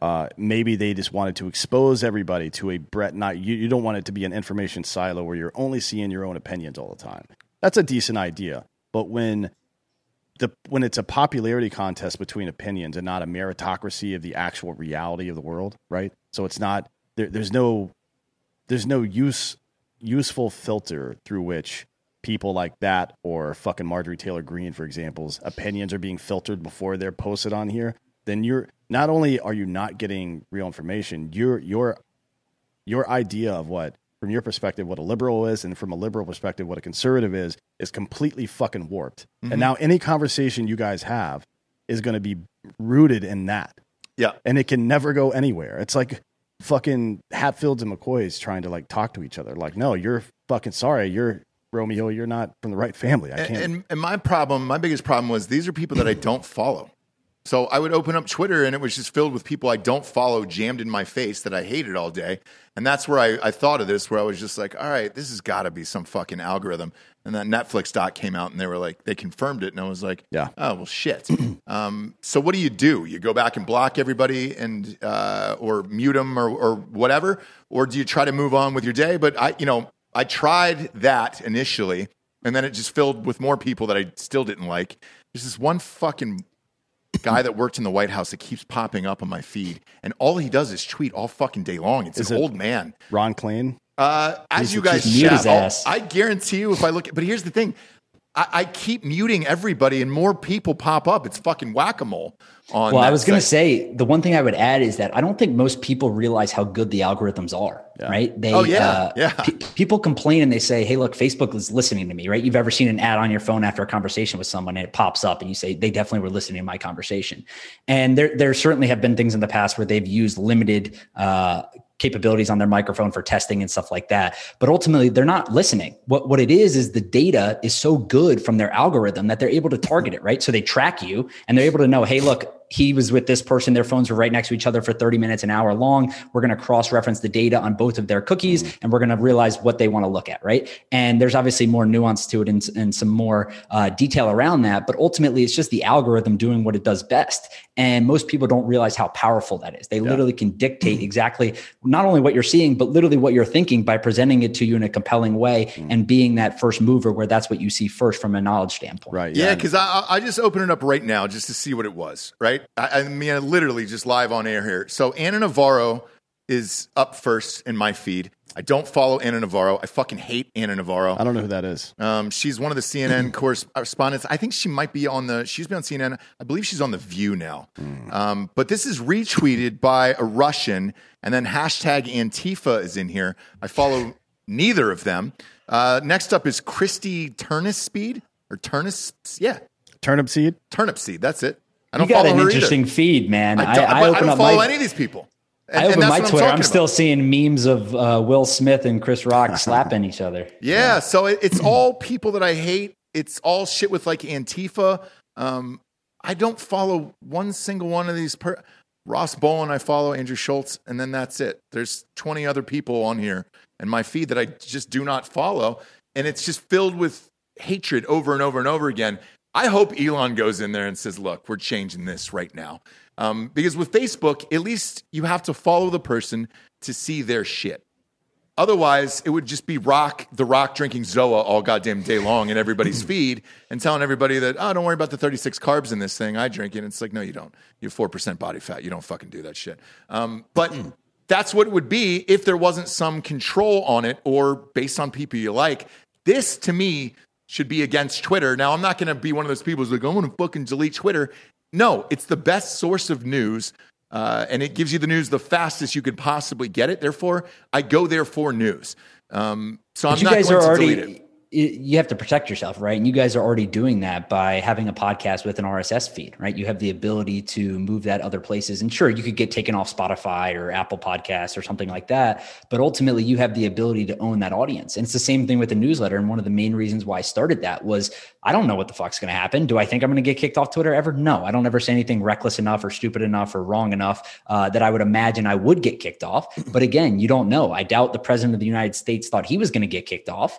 S7: uh, maybe they just wanted to expose everybody to a Brett. Not you. You don't want it to be an information silo where you're only seeing your own opinions all the time. That's a decent idea. But when the when it's a popularity contest between opinions and not a meritocracy of the actual reality of the world, right? So it's not there, there's no there's no use useful filter through which people like that or fucking Marjorie Taylor Greene, for example's opinions are being filtered before they're posted on here. Then you're not only are you not getting real information, your your your idea of what, from your perspective, what a liberal is, and from a liberal perspective, what a conservative is, is completely fucking warped. Mm-hmm. And now any conversation you guys have is going to be rooted in that.
S1: Yeah.
S7: And it can never go anywhere. It's like fucking Hatfields and McCoys trying to like talk to each other. Like, no, you're fucking sorry. You're Romeo. You're not from the right family. I can't.
S1: And, and, and my problem, my biggest problem was these are people that I don't follow. So I would open up Twitter and it was just filled with people I don't follow jammed in my face that I hated all day. And that's where I, I thought of this, where I was just like, all right, this has got to be some fucking algorithm. And that Netflix doc came out and they were like, they confirmed it. And I was like,
S7: yeah,
S1: oh, well, shit. um, so what do you do? You go back and block everybody and uh, or mute them or, or whatever? Or do you try to move on with your day? But I, you know, I tried that initially and then it just filled with more people that I still didn't like. There's this one fucking guy that worked in the White House that keeps popping up on my feed, and all he does is tweet all fucking day long. It's
S7: is
S1: an
S7: it
S1: old man.
S7: Ron Klain?
S1: Uh, as
S8: He's
S1: you guys
S8: mute his
S1: chat,
S8: ass.
S1: I guarantee you if I look at, but here's the thing. I, I keep muting everybody and more people pop up. It's fucking whack-a-mole. On
S8: well,
S1: that
S8: I was going to
S1: site.
S8: say, the one thing I would add is that I don't think most people realize how good the algorithms are,
S7: yeah.
S8: right? They,
S1: oh, yeah,
S8: uh,
S1: yeah.
S8: P- people complain and they say, hey, look, Facebook is listening to me, right? You've ever seen an ad on your phone after a conversation with someone and it pops up and you say, they definitely were listening to my conversation. And there, there certainly have been things in the past where they've used limited uh capabilities on their microphone for testing and stuff like that. But ultimately, they're not listening. What what it is, is the data is so good from their algorithm that they're able to target it, right? So they track you and they're able to know, hey, look, he was with this person. Their phones were right next to each other for thirty minutes, an hour long. We're going to cross-reference the data on both of their cookies, mm-hmm. and we're going to realize what they want to look at, right? And there's obviously more nuance to it and, and some more uh, detail around that. But ultimately, it's just the algorithm doing what it does best. And most people don't realize how powerful that is. They yeah. literally can dictate mm-hmm. exactly not only what you're seeing, but literally what you're thinking by presenting it to you in a compelling way mm-hmm. and being that first mover where that's what you see first from a knowledge standpoint.
S7: Right.
S1: Yeah, because I, I just opened it up right now just to see what it was, right? I, I mean, I literally just live on air here. So Anna Navarro is up first in my feed. I don't follow Anna Navarro. I fucking hate Anna Navarro.
S7: I don't know who that is.
S1: Um, she's one of the C N N correspondents. I think she might be on the, she's been on C N N. I believe she's on The View now. Mm. Um, but this is retweeted by a Russian, and then hashtag Antifa is in here. I follow neither of them. Uh, next up is Christy Turnipseed, or Turnip, yeah.
S7: Turnipseed?
S1: Turnipseed, that's it. I don't
S8: you got
S1: follow
S8: an
S1: her
S8: interesting
S1: either.
S8: feed, man.
S1: I don't,
S8: I, I,
S1: I
S8: open
S1: don't
S8: up
S1: follow
S8: my,
S1: any of these people. And,
S8: I open
S1: and
S8: my
S1: that's
S8: Twitter.
S1: I'm,
S8: I'm still seeing memes of uh, Will Smith and Chris Rock slapping each other.
S1: Yeah, yeah. So it, it's all people that I hate. It's all shit with like Antifa. Um, I don't follow one single one of these. Per- Ross Bowen, I follow Andrew Schultz, and then that's it. There's twenty other people on here in my feed that I just do not follow, and it's just filled with hatred over and over and over again. I hope Elon goes in there and says, look, we're changing this right now. Um, because with Facebook, at least you have to follow the person to see their shit. Otherwise, it would just be Rock, The Rock drinking Zoa all goddamn day long in everybody's feed and telling everybody that, oh, don't worry about the thirty-six carbs in this thing. I drink it. And it's like, no, you don't. You have four percent body fat. You don't fucking do that shit. Um, but that's what it would be if there wasn't some control on it or based on people you like. This, to me, should be against Twitter. Now, I'm not going to be one of those people who's like, I'm going to fucking delete Twitter. No, it's the best source of news, uh, and it gives you the news the fastest you could possibly get it. Therefore, I go there for news. Um, so
S8: but
S1: I'm
S8: you
S1: not
S8: guys
S1: going
S8: are
S1: to
S8: already,
S1: delete it.
S8: You have to protect yourself, right? And you guys are already doing that by having a podcast with an R S S feed, right? You have the ability to move that other places. And sure, you could get taken off Spotify or Apple Podcasts or something like that. But ultimately, you have the ability to own that audience. And it's the same thing with the newsletter. And one of the main reasons why I started that was I don't know what the fuck's going to happen. Do I think I'm going to get kicked off Twitter ever? No, I don't ever say anything reckless enough or stupid enough or wrong enough uh, that I would imagine I would get kicked off. But again, you don't know. I doubt the president of the United States thought he was going to get kicked off.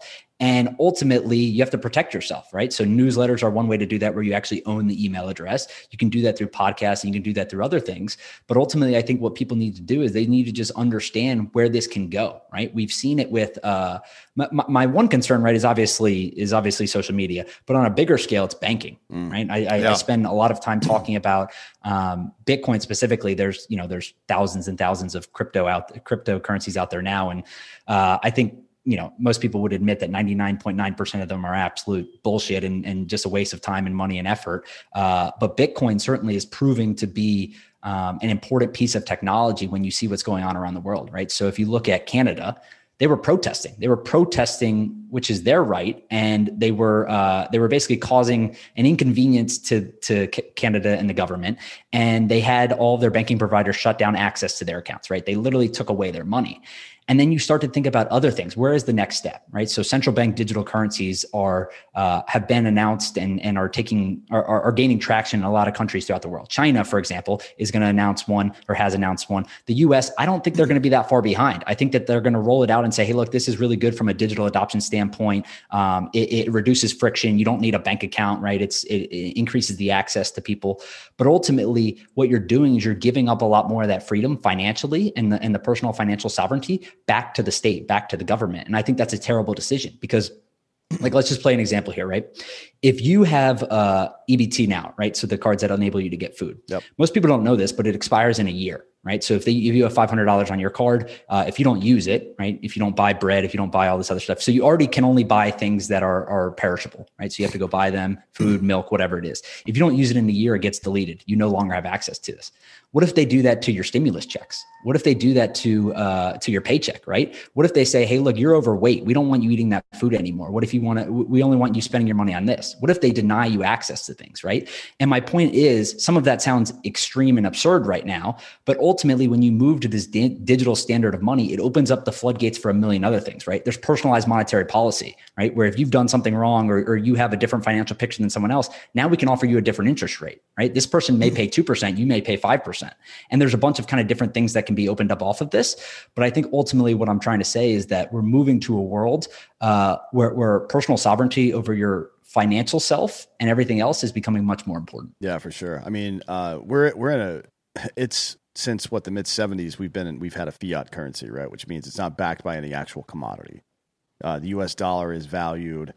S8: And ultimately, you have to protect yourself, right? So newsletters are one way to do that, where you actually own the email address. You can do that through podcasts, and you can do that through other things. But ultimately, I think what people need to do is they need to just understand where this can go, right? We've seen it with uh, my, my one concern, right, is obviously is obviously social media, but on a bigger scale, it's banking, mm. right? I, I, yeah. I spend a lot of time talking about um, Bitcoin specifically. There's you know there's thousands and thousands of crypto out cryptocurrencies out there now, and uh, I think. you know, most people would admit that ninety-nine point nine percent of them are absolute bullshit and, and just a waste of time and money and effort. Uh, but Bitcoin certainly is proving to be um, an important piece of technology when you see what's going on around the world, right? So if you look at Canada, they were protesting. They were protesting, which is their right, and they were uh, they were basically causing an inconvenience to to Canada and the government. And they had all of their banking providers shut down access to their accounts, right? They literally took away their money. And then you start to think about other things. Where is the next step, right? So central bank digital currencies are uh, have been announced and, and are taking are, are gaining traction in a lot of countries throughout the world. China, for example, is going to announce one or has announced one. The U S, I don't think they're going to be that far behind. I think that they're going to roll it out and say, hey, look, this is really good from a digital adoption standpoint. Um, it, it reduces friction. You don't need a bank account, right? It's it, it increases the access to people. But ultimately, what you're doing is you're giving up a lot more of that freedom financially and the, and the personal financial sovereignty back to the state, back to the government. And I think that's a terrible decision because, like, let's just play an example here, right? If you have uh, E B T now, right? So the cards that enable you to get food. Yep. Most people don't know this, but it expires in a year, right? So if they give you a five hundred dollars on your card, uh, if you don't use it, right? If you don't buy bread, if you don't buy all this other stuff, so you already can only buy things that are, are perishable, right? So you have to go buy them, food, milk, whatever it is. If you don't use it in a year, it gets deleted. You no longer have access to this. What if they do that to your stimulus checks? What if they do that to uh, to your paycheck, right? What if they say, hey, look, you're overweight. We don't want you eating that food anymore. What if you want to, we only want you spending your money on this? What if they deny you access to things, right? And my point is, some of that sounds extreme and absurd right now, but ultimately when you move to this di- digital standard of money, it opens up the floodgates for a million other things, right? There's personalized monetary policy, right? Where if you've done something wrong or, or you have a different financial picture than someone else, now we can offer you a different interest rate, right? This person may pay two percent, you may pay five percent. And there's a bunch of kind of different things that can be opened up off of this. But I think ultimately what I'm trying to say is that we're moving to a world uh, where, where personal sovereignty over your financial self and everything else is becoming much more important.
S7: Yeah, for sure. I mean, uh, we're we're in a it's since what the mid seventies we've been in, we've had a fiat currency, right? Which means it's not backed by any actual commodity. Uh, the U S dollar is valued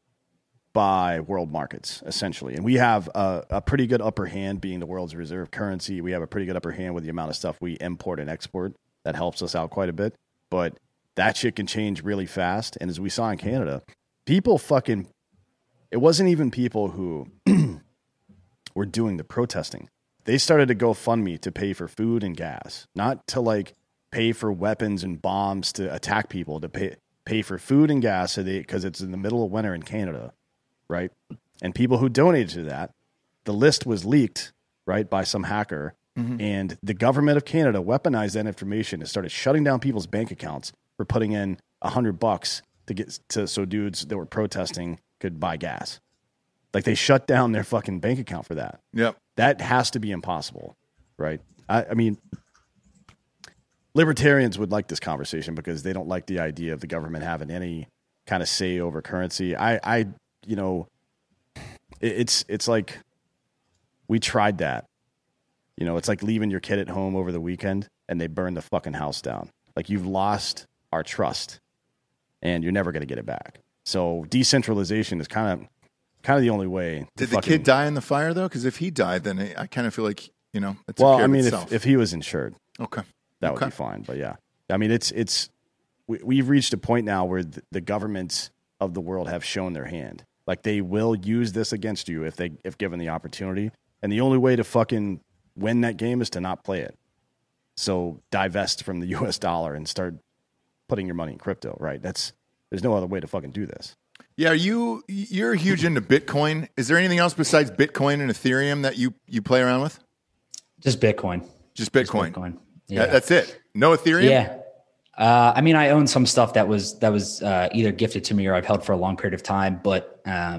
S7: by world markets, essentially. And we have a, a pretty good upper hand being the world's reserve currency. We have a pretty good upper hand with the amount of stuff we import and export. That helps us out quite a bit. But that shit can change really fast. And as we saw in Canada, people fucking, it wasn't even people who were doing the protesting. They started to GoFundMe to pay for food and gas, not to like pay for weapons and bombs to attack people, to pay pay for food and gas so they, because it's in the middle of winter in Canada. Right. And people who donated to that, the list was leaked, right, by some hacker. Mm-hmm. And the government of Canada weaponized that information and started shutting down people's bank accounts for putting in a hundred bucks to get to so dudes that were protesting could buy gas. Like they shut down their fucking bank account for that.
S1: Yep.
S7: That has to be impossible. Right. I, I mean, libertarians would like this conversation because they don't like the idea of the government having any kind of say over currency. I, I, you know, it's it's like we tried that. You know, it's like leaving your kid at home over the weekend and they burn the fucking house down. Like you've lost our trust and you're never going to get it back. So decentralization is kind of kind of the only way.
S1: Did the
S7: fucking,
S1: kid die in the fire though? Because if he died, then I, I kind of feel like, you know, it's
S7: well,
S1: a
S7: I mean,
S1: itself.
S7: if, if he was insured,
S1: okay,
S7: that
S1: okay.
S7: would be fine. But yeah, I mean, it's it's we, we've reached a point now where the, the governments of the world have shown their hand. Like they will use this against you if they if given the opportunity. And the only way to fucking win that game is to not play it. So divest from the U S dollar and start putting your money in crypto, right? That's there's no other way to fucking do this.
S1: Yeah, you you're huge into Bitcoin. Is there anything else besides Bitcoin and Ethereum that you you play around with?
S8: Just Bitcoin.
S1: Just Bitcoin.
S8: Just Bitcoin.
S1: Yeah. That's it. No Ethereum?
S8: Yeah. Uh, I mean, I own some stuff that was that was uh, either gifted to me or I've held for a long period of time. But um,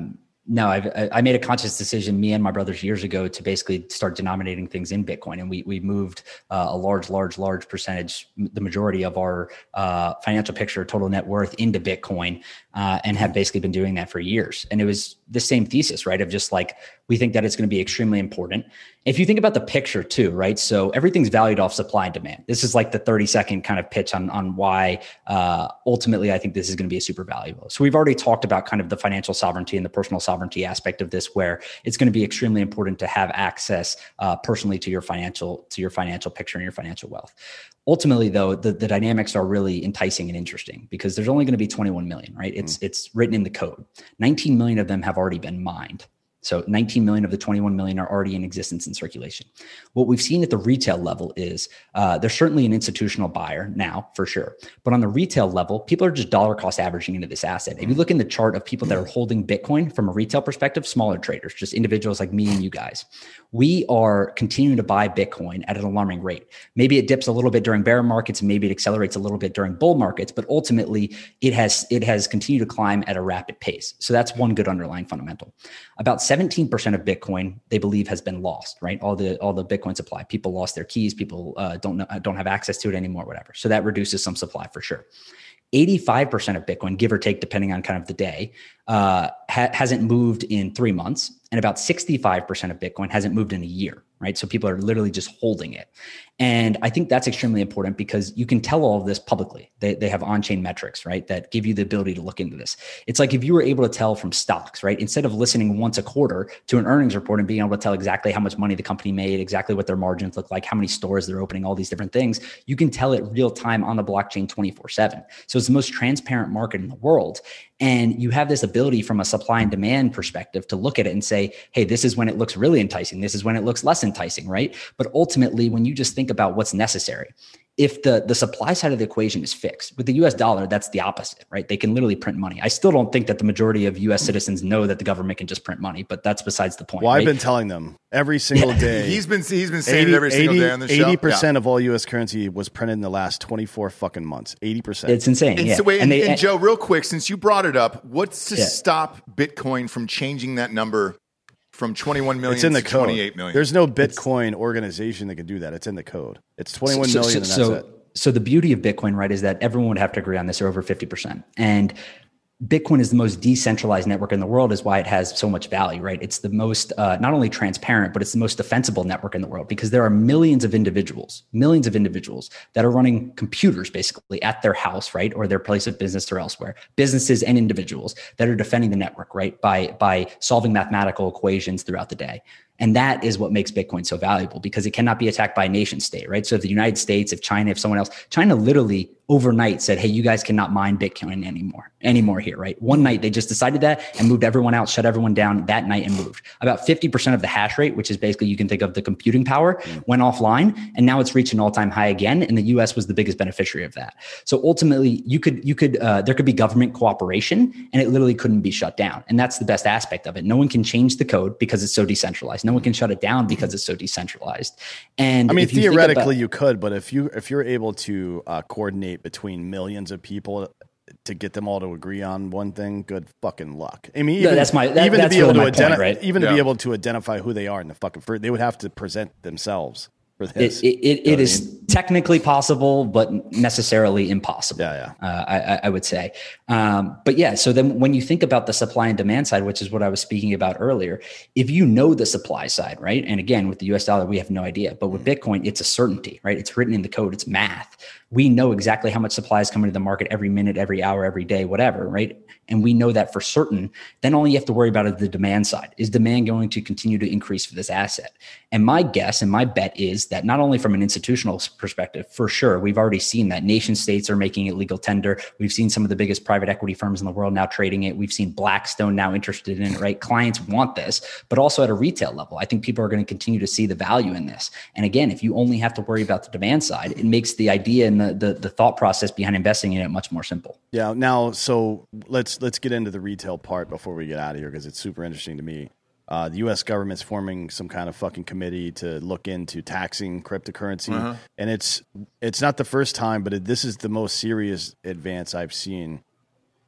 S8: No, I've, I made a conscious decision, me and my brothers years ago, to basically start denominating things in Bitcoin. And we we moved uh, a large, large, large percentage, the majority of our uh, financial picture, total net worth into Bitcoin, uh, and have basically been doing that for years. And it was the same thesis, right? Of just like, we think that it's going to be extremely important. If you think about the picture too, right? So everything's valued off supply and demand. This is like the thirty second kind of pitch on, on why uh, ultimately I think this is going to be a super valuable. So we've already talked about kind of the financial sovereignty and the personal sovereignty aspect of this, where it's going to be extremely important to have access uh, personally to your financial, to your financial picture and your financial wealth. Ultimately, though, the, the dynamics are really enticing and interesting because there's only going to be twenty-one million, right? It's, mm. it's written in the code. nineteen million of them have already been mined. So nineteen million of the twenty-one million are already in existence in circulation. What we've seen at the retail level is uh, there's certainly an institutional buyer now, for sure. But on the retail level, people are just dollar cost averaging into this asset. If you look in the chart of people that are holding Bitcoin from a retail perspective, smaller traders, just individuals like me and you guys, we are continuing to buy Bitcoin at an alarming rate. Maybe it dips a little bit during bear markets, and maybe it accelerates a little bit during bull markets, but ultimately it has it has continued to climb at a rapid pace. So that's one good underlying fundamental. About seventeen percent of Bitcoin, they believe, has been lost, right? All the all the Bitcoin supply, people lost their keys, people uh, don't know, don't have access to it anymore, whatever. So that reduces some supply for sure. eighty-five percent of Bitcoin, give or take, depending on kind of the day, uh, ha- hasn't moved in three months. And about sixty-five percent of Bitcoin hasn't moved in a year, right? So people are literally just holding it. And I think that's extremely important because you can tell all of this publicly. They, they have on-chain metrics, right, that give you the ability to look into this. It's like if you were able to tell from stocks, right, instead of listening once a quarter to an earnings report and being able to tell exactly how much money the company made, exactly what their margins look like, how many stores they're opening, all these different things, you can tell it real time on the blockchain twenty-four seven. So it's the most transparent market in the world. And you have this ability from a supply and demand perspective to look at it and say, hey, this is when it looks really enticing. This is when it looks less enticing, right? But ultimately, when you just think about what's necessary, if the, the supply side of the equation is fixed, with the U S dollar, that's the opposite, right? They can literally print money. I still don't think that the majority of U S citizens know that the government can just print money, but that's besides the point.
S7: Well,
S8: right?
S7: I've been telling them every single
S8: Yeah.
S7: day.
S1: He's been he's been saying
S7: eighty,
S1: it every single
S7: eighty,
S1: day on the show.
S7: eighty percent
S1: Yeah.
S7: of all U S currency was printed in the last twenty-four fucking months. eighty percent.
S8: It's insane.
S1: And,
S8: yeah.
S1: so wait, and,
S8: and, they,
S1: and
S8: and
S1: Joe, real quick, since you brought it up, what's to
S8: Yeah.
S1: stop Bitcoin from changing that number from twenty-one million
S7: It's in the
S1: to
S7: code.
S1: twenty-eight million?
S7: There's no Bitcoin organization that can do that. It's in the code. It's twenty-one
S8: so,
S7: million,
S8: so,
S7: and
S8: so,
S7: that's it.
S8: So the beauty of Bitcoin, right, is that everyone would have to agree on this, or over fifty percent. And Bitcoin is the most decentralized network in the world, is why it has so much value, right? It's the most, uh, not only transparent, but it's the most defensible network in the world because there are millions of individuals, millions of individuals that are running computers basically at their house, right? Or their place of business or elsewhere, businesses and individuals that are defending the network, right? By, by solving mathematical equations throughout the day. And that is what makes Bitcoin so valuable because it cannot be attacked by a nation state, right? So if the United States, if China, if someone else, China literally overnight said, hey, you guys cannot mine Bitcoin anymore, anymore here, right? One night they just decided that and moved everyone out, shut everyone down that night and moved. About fifty percent of the hash rate, which is basically, you can think of the computing power, went offline, and now it's reached an all-time high again. And the U S was the biggest beneficiary of that. So ultimately you could, you could, uh, there could be government cooperation and it literally couldn't be shut down. And that's the best aspect of it. No one can change the code because it's so decentralized. No one can shut it down because it's so decentralized. And
S7: I mean,
S8: if you
S7: theoretically
S8: think about,
S7: you could, but if you if you're able to uh, coordinate between millions of people to get them all to agree on one thing, good fucking luck. I mean, even,
S8: No, that's my- that-
S7: even
S8: that's
S7: to be able
S8: really
S7: to
S8: my point,
S7: identi-
S8: right?
S7: even to
S1: Yeah.
S7: be able to identify who they are in the fucking first, they would have to present themselves for
S8: it,
S7: this.
S8: it, it,
S7: You know
S8: it
S7: what I
S8: is
S7: mean?
S8: technically possible, but necessarily impossible.
S7: Yeah,
S8: yeah. Uh, I, I would say. Um, but yeah, so then when you think about the supply and demand side, which is what I was speaking about earlier, if you know the supply side, right? And again, with the U S dollar, we have no idea, but with Bitcoin, it's a certainty, right? It's written in the code, it's math. We know exactly how much supply is coming to the market every minute, every hour, every day, whatever, right? And we know that for certain. Then all you have to worry about is the demand side. Is demand going to continue to increase for this asset? And my guess and my bet is that not only from an institutional perspective, for sure, we've already seen that nation states are making it legal tender. We've seen some of the biggest private equity firms in the world now trading it. We've seen Blackstone now interested in it, right? Clients want this, but also at a retail level. I think people are going to continue to see the value in this. And again, if you only have to worry about the demand side, it makes the idea and the, the, the thought process behind investing in it much more simple.
S7: Yeah. Now, so let's let's get into the retail part before we get out of here because it's super interesting to me. Uh, the U S government's forming some kind of fucking committee to look into taxing cryptocurrency,
S1: Uh-huh.
S7: and it's it's not the first time, but it, this is the most serious advance I've seen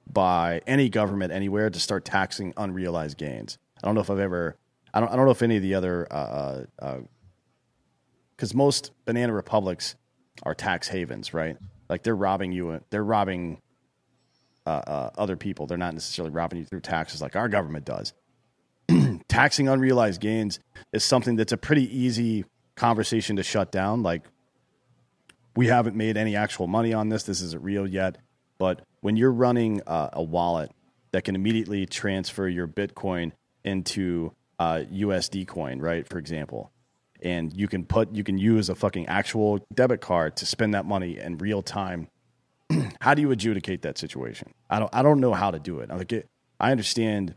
S7: by any government anywhere to start taxing unrealized gains. I don't know if I've ever, I don't, I don't know if any of the other, uh, uh, because most banana republics are tax havens, right? Like they're robbing you, they're robbing uh, uh, other people. They're not necessarily robbing you through taxes like our government does. Taxing unrealized gains is something that's a pretty easy conversation to shut down. Like, we haven't made any actual money on this. This isn't real yet. But when you're running uh, a wallet that can immediately transfer your Bitcoin into uh, U S D coin, right, for example, and you can put, you can use a fucking actual debit card to spend that money in real time. How do you adjudicate that situation? I don't, I don't know how to do it. I like it. I understand.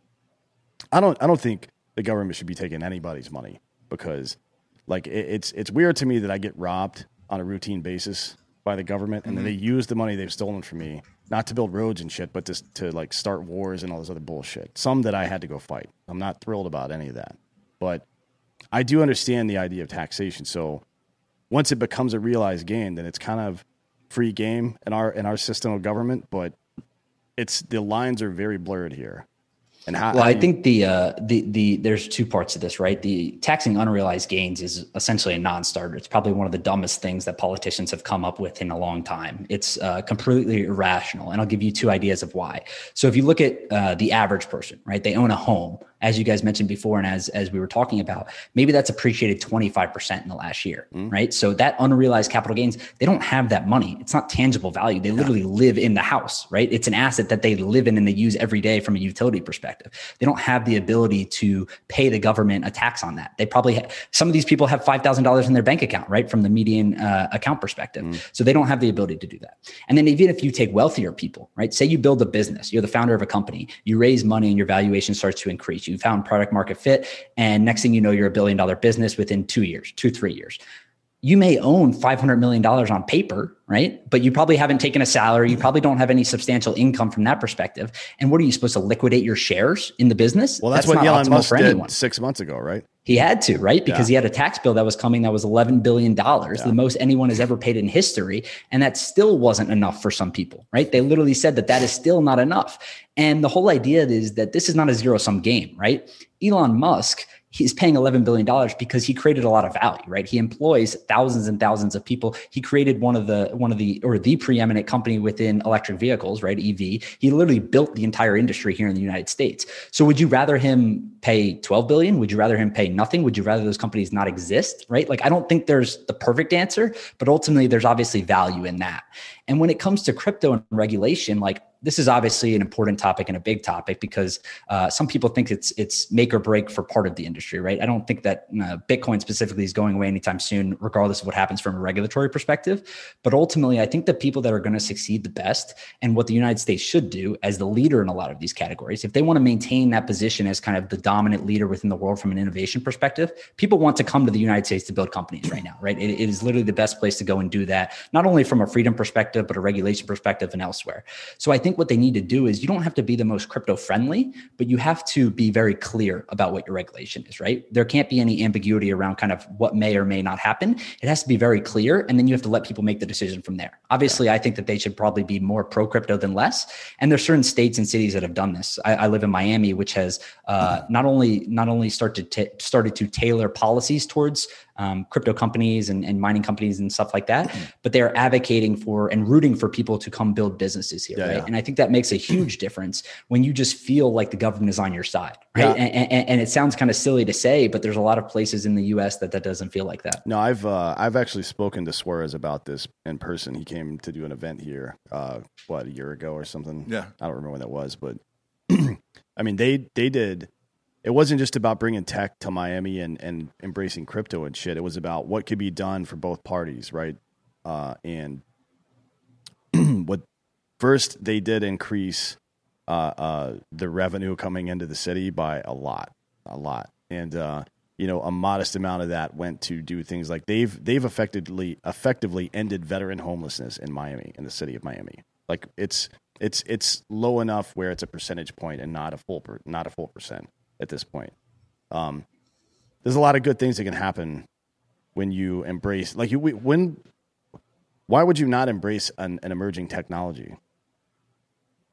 S7: I don't, I don't think the government should be taking anybody's money, because like it, it's, it's weird to me that I get robbed on a routine basis by the government, and mm-hmm. then they use the money they've stolen from me, not to build roads and shit, but to, to like start wars and all this other bullshit. Some that I had to go fight. I'm not thrilled about any of that, but I do understand the idea of taxation. So once it becomes a realized gain, then it's kind of free game in our, in our system of government, but it's, the lines are very blurred here. And how,
S8: well,
S7: how
S8: I
S7: you,
S8: think the, uh, the, the, there's two parts to this, right? The taxing unrealized gains is essentially a non-starter. It's probably one of the dumbest things that politicians have come up with in a long time. It's uh, completely irrational. And I'll give you two ideas of why. So if you look at uh, the average person, right, they own a home, as you guys mentioned before. And as, as we were talking about, maybe that's appreciated twenty-five percent in the last year, mm. right? So that unrealized capital gains, they don't have that money. It's not tangible value. They literally live in the house, right? It's an asset that they live in and they use every day from a utility perspective. They don't have the ability to pay the government a tax on that. They probably, ha- some of these people have five thousand dollars in their bank account, right? From the median uh, account perspective. Mm. So they don't have the ability to do that. And then even if you take wealthier people, right? Say you build a business, you're the founder of a company, you raise money and your valuation starts to increase. You found product market fit. And next thing you know, you're a billion dollar business within two years, two, three years. You may own five hundred million dollars on paper, right? But you probably haven't taken a salary. You probably don't have any substantial income from that perspective. And what are you supposed to liquidate your shares in the business?
S7: Well, that's, that's what Elon Musk did anyone. six months ago, right?
S8: He had to, right? Because yeah. he had a tax bill that was coming that was eleven billion dollars, yeah. the most anyone has ever paid in history. And that still wasn't enough for some people, right? They literally said that that is still not enough. And the whole idea is that this is not a zero sum game, right? Elon Musk, he's paying eleven billion dollars because he created a lot of value, right? He employs thousands and thousands of people. He created one of the, one of the, or the preeminent company within electric vehicles, right? E V. He literally built the entire industry here in the United States. So would you rather him pay twelve billion? Would you rather him pay nothing? Would you rather those companies not exist, right? Like, I don't think there's the perfect answer, but ultimately there's obviously value in that. And when it comes to crypto and regulation, like, this is obviously an important topic and a big topic because uh, some people think it's it's make or break for part of the industry, right? I don't think that uh, Bitcoin specifically is going away anytime soon, regardless of what happens from a regulatory perspective. But ultimately, I think the people that are going to succeed the best and what the United States should do as the leader in a lot of these categories, if they want to maintain that position as kind of the dominant leader within the world from an innovation perspective, people want to come to the United States to build companies right now, right? It, it is literally the best place to go and do that, not only from a freedom perspective, but a regulation perspective and elsewhere. So I think what they need to do is you don't have to be the most crypto friendly, but you have to be very clear about what your regulation is, right? There can't be any ambiguity around kind of what may or may not happen. It has to be very clear. And then you have to let people make the decision from there. Obviously, I think that they should probably be more pro crypto than less. And there's certain states and cities that have done this. I, I live in Miami, which has uh, not only not only started to t- started to tailor policies towards Um, crypto companies and, and mining companies and stuff like that, but they're advocating for and rooting for people to come build businesses here, yeah, right? Yeah. And I think that makes a huge difference when you just feel like the government is on your side, right? Yeah. And, and, and it sounds kind of silly to say, but there's a lot of places in the U S that that doesn't feel like that.
S7: No, I've uh, I've actually spoken to Suarez about this in person. He came to do an event here, uh, what, a year ago or something?
S1: Yeah,
S7: I don't remember when that was, but I mean, they they did. It wasn't just about bringing tech to Miami and, and embracing crypto and shit. It was about what could be done for both parties, right? Uh, and what first they did increase uh, uh, the revenue coming into the city by a lot, a lot, and uh, you know, a modest amount of that went to do things like they've they've effectively effectively ended veteran homelessness in Miami, in the city of Miami. Like it's it's it's low enough where it's a percentage point and not a full per, not a full percent. At this point, um, there's a lot of good things that can happen when you embrace, like you, when, why would you not embrace an, an emerging technology?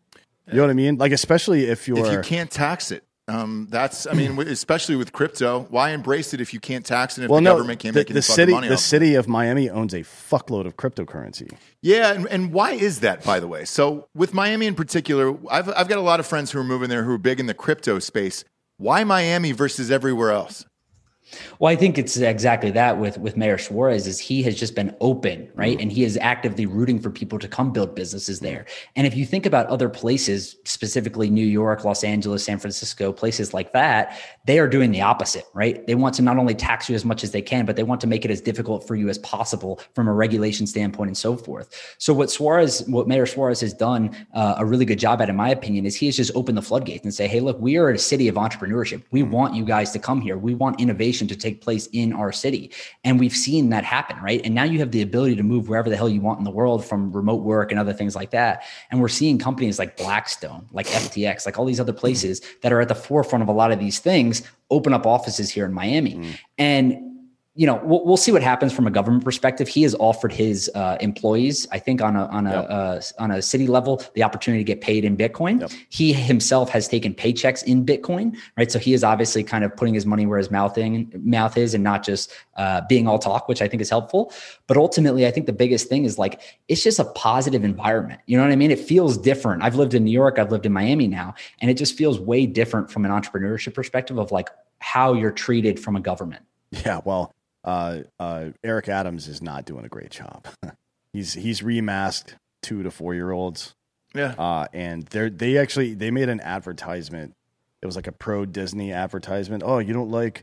S7: You know what I mean? Like, especially if you're
S1: if you can't tax it. Um, that's, I mean, especially with crypto, why embrace it if you can't tax it? If
S7: well,
S1: the
S7: no,
S1: government can't
S7: the,
S1: make any
S7: the
S1: fucking
S7: city,
S1: money
S7: the
S1: off
S7: city of Miami owns a fuckload of cryptocurrency.
S1: Yeah, and, and why is that, by the way? So with Miami in particular, I've I've got a lot of friends who are moving there who are big in the crypto space. Why Miami versus everywhere else?
S8: Well, I think it's exactly that with, with Mayor Suarez is he has just been open, right? Mm-hmm. And he is actively rooting for people to come build businesses there. And if you think about other places, specifically New York, Los Angeles, San Francisco, places like that, they are doing the opposite, right? They want to not only tax you as much as they can, but they want to make it as difficult for you as possible from a regulation standpoint and so forth. So what Suarez, what Mayor Suarez has done uh, a really good job at, in my opinion, is he has just opened the floodgates and say, hey, look, we are a city of entrepreneurship. We mm-hmm. want you guys to come here. We want innovation to take place in our city. And we've seen that happen, right? And now you have the ability to move wherever the hell you want in the world from remote work and other things like that. And we're seeing companies like Blackstone, like F T X, like all these other places that are at the forefront of a lot of these things open up offices here in Miami. Mm. And you know, we'll, we'll see what happens from a government perspective. He has offered his uh, employees, I think, on a on a yep. uh, on a city level, the opportunity to get paid in Bitcoin. Yep. He himself has taken paychecks in Bitcoin, right? So he is obviously kind of putting his money where his mouth in, mouth is, and not just uh, being all talk, which I think is helpful. But ultimately, I think the biggest thing is like it's just a positive environment. You know what I mean? It feels different. I've lived in New York, I've lived in Miami now, and it just feels way different from an entrepreneurship perspective of like how you're treated from a government.
S7: Yeah, well. Uh, uh, Eric Adams is not doing a great job. he's he's remasked two to four year olds.
S1: Yeah,
S7: uh, and they they actually they made an advertisement. It was like a pro Disney advertisement. Oh, you don't like,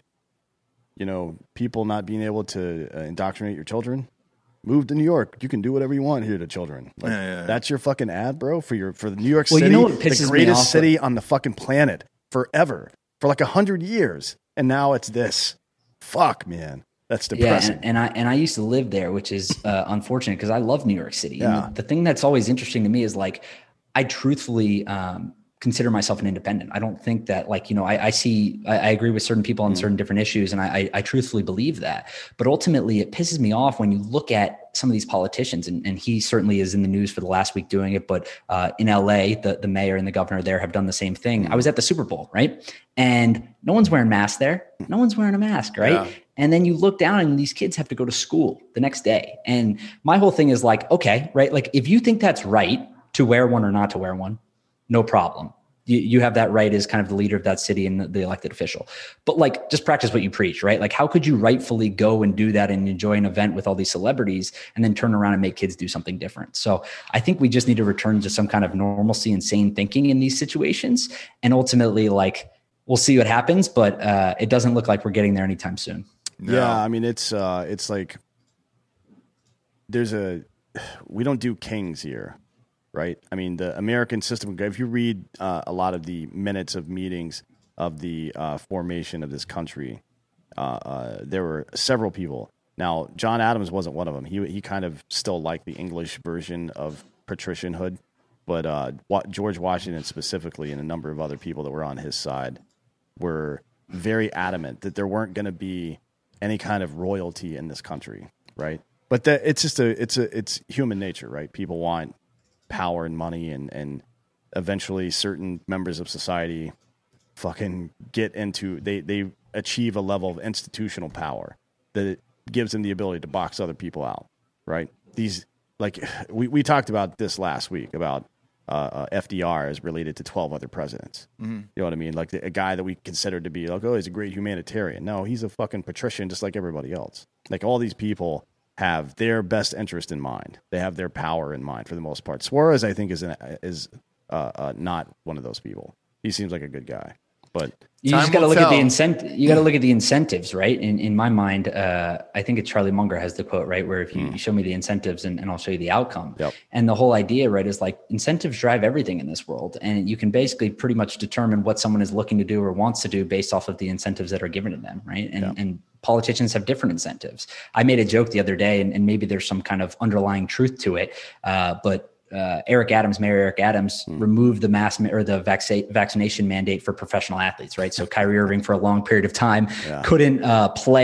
S7: you know, people not being able to uh, indoctrinate your children? Move to New York. You can do whatever you want here to children. Like, yeah, yeah, yeah. That's your fucking ad, bro, for your for the New York
S8: well,
S7: City,
S8: you know what pisses
S7: the greatest
S8: me off
S7: city on the fucking planet forever for like a hundred years, and now it's this. Fuck, man. That's depressing.
S8: Yeah, and, and I and I used to live there, which is uh, unfortunate because I love New York City.
S7: Yeah.
S8: And the, the thing that's always interesting to me is like I truthfully um, consider myself an independent. I don't think that like, you know, I, I see, I, I agree with certain people on mm. certain different issues. And I, I, I truthfully believe that. But ultimately it pisses me off when you look at some of these politicians, and, and he certainly is in the news for the last week doing it. But uh, in L A, the, the mayor and the governor there have done the same thing. Mm. I was at the Super Bowl, right? And no one's wearing masks there. No one's wearing a mask, right? Yeah. And then you look down and these kids have to go to school the next day. And my whole thing is like, okay, right? Like if you think that's right to wear one or not to wear one, no problem. You, you have that right as kind of the leader of that city and the, the elected official. But like, just practice what you preach, right? Like how could you rightfully go and do that and enjoy an event with all these celebrities and then turn around and make kids do something different? So I think we just need to return to some kind of normalcy and sane thinking in these situations. And ultimately, like, we'll see what happens, but uh, it doesn't look like we're getting there anytime soon.
S7: No. Yeah, I mean, it's uh, it's like there's a we don't do kings here, right? I mean, the American system. If you read uh, a lot of the minutes of meetings of the uh, formation of this country, uh, uh, there were several people. Now, John Adams wasn't one of them. He he kind of still liked the English version of patricianhood, but uh, George Washington specifically, and a number of other people that were on his side, were very adamant that there weren't going to be any kind of royalty in this country, right? But that it's just a it's a it's human nature, right? People want power and money, and and eventually certain members of society fucking get into they they achieve a level of institutional power that it gives them the ability to box other people out, right? These like we we talked about this last week about uh, uh, F D R is related to twelve other presidents. Mm-hmm. You know what I mean? Like the, a guy that we consider to be like, oh, he's a great humanitarian. No, he's a fucking patrician just like everybody else. Like all these people have their best interest in mind. They have their power in mind for the most part. Suarez, I think, is an, is uh, uh, not one of those people. He seems like a good guy, but
S8: you just got to look tell. at the incentive. You got to look at the incentives, right? In in my mind, uh, I think it's Charlie Munger has the quote, right? Where if you, mm. you show me the incentives and, and I'll show you the outcome.
S7: Yep.
S8: And the whole idea, right, is like incentives drive everything in this world. And you can basically pretty much determine what someone is looking to do or wants to do based off of the incentives that are given to them, right? And, yep. and politicians have different incentives. I made a joke the other day, and, and maybe there's some kind of underlying truth to it, uh, but Uh, Eric Adams, Mayor Eric Adams, hmm. removed the mass or the vac- vaccination mandate for professional athletes, right? So Kyrie Irving for a long period of time yeah. couldn't uh, play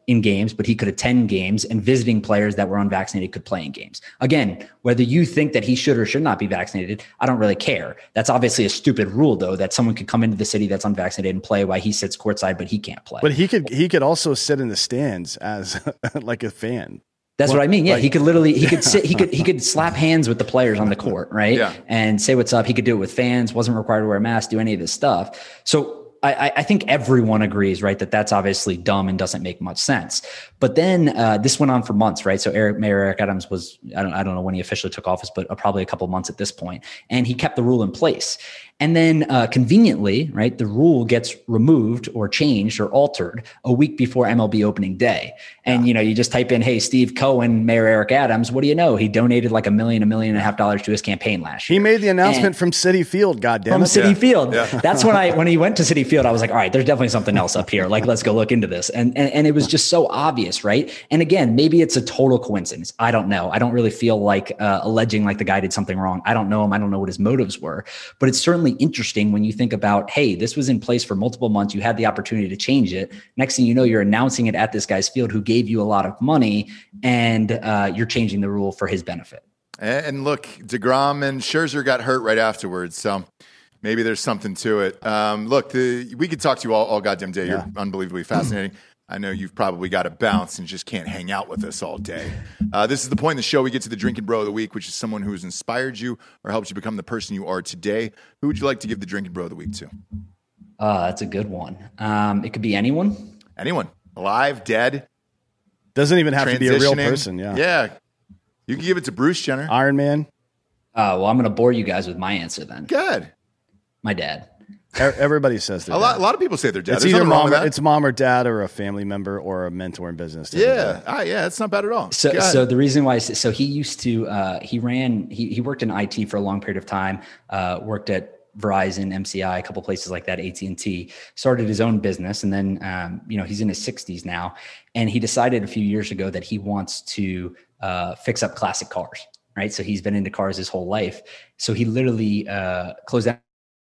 S8: in games, but he could attend games, and visiting players that were unvaccinated could play in games. Again, whether you think that he should or should not be vaccinated, I don't really care. That's obviously a stupid rule, though, that someone could come into the city that's unvaccinated and play while he sits courtside, but he can't play.
S7: But he could he could also sit in the stands as like a fan.
S8: That's
S7: well,
S8: what I mean. Yeah,
S7: like,
S8: he could literally he could sit he could he could slap hands with the players on the court, right?
S1: Yeah.
S8: And say what's up. He could do it with fans. Wasn't required to wear a mask. Do any of this stuff. So. I, I think everyone agrees, right, that that's obviously dumb and doesn't make much sense. But then uh, this went on for months, right? So Eric, Mayor Eric Adams was, I don't, I don't know when he officially took office, but uh, probably a couple of months at this point. And he kept the rule in place. And then uh, conveniently, right, the rule gets removed or changed or altered a week before M L B opening day. And, yeah. you know, you just type in, hey, Steve Cohen, Mayor Eric Adams, what do you know? He donated like a million, a million and a half dollars to his campaign last year.
S7: He made the announcement and from Citi Field, goddammit.
S8: From Citi
S7: yeah.
S8: Field.
S7: Yeah.
S8: That's when I, when he went to Citi Field, I was like, all right, there's definitely something else up here. Like, let's go look into this. And, and, and it was just so obvious, right? And again, maybe it's a total coincidence. I don't know. I don't really feel like uh, alleging like the guy did something wrong. I don't know him. I don't know what his motives were, but it's certainly interesting when you think about, hey, this was in place for multiple months. You had the opportunity to change it. Next thing you know, you're announcing it at this guy's field who gave you a lot of money, and uh, you're changing the rule for his benefit.
S1: And look, DeGrom and Scherzer got hurt right afterwards, so maybe there's something to it. Um, look, the, we could talk to you all, all goddamn day. You're yeah. unbelievably fascinating. I know you've probably got to bounce and just can't hang out with us all day. Uh, this is the point in the show we get to the Drinking Bro of the Week, which is someone who has inspired you or helped you become the person you are today. Who would you like to give the Drinking Bro of the Week to?
S8: Uh, that's a good one. Um, it could be anyone.
S1: Anyone. Alive, dead.
S7: Doesn't even have to be a real person. Yeah.
S1: Yeah. You can give it to Bruce Jenner.
S7: Iron Man.
S8: Uh, well, I'm going to bore you guys with my answer then.
S1: Good.
S8: My dad.
S7: Everybody says that.
S1: A lot, a lot of people say their dad.
S7: It's
S1: There's
S7: either
S1: mom,
S7: or, it's mom or dad or a family member or a mentor in business.
S1: Yeah, ah, yeah, it's not bad at all.
S8: So, so the reason why, so he used to, uh, he ran, he he worked in I T for a long period of time. Uh, worked at Verizon, M C I, a couple places like that, A T and T. Started his own business, and then um, you know he's in his sixties now, and he decided a few years ago that he wants to uh, fix up classic cars. Right, so he's been into cars his whole life. So he literally uh, closed down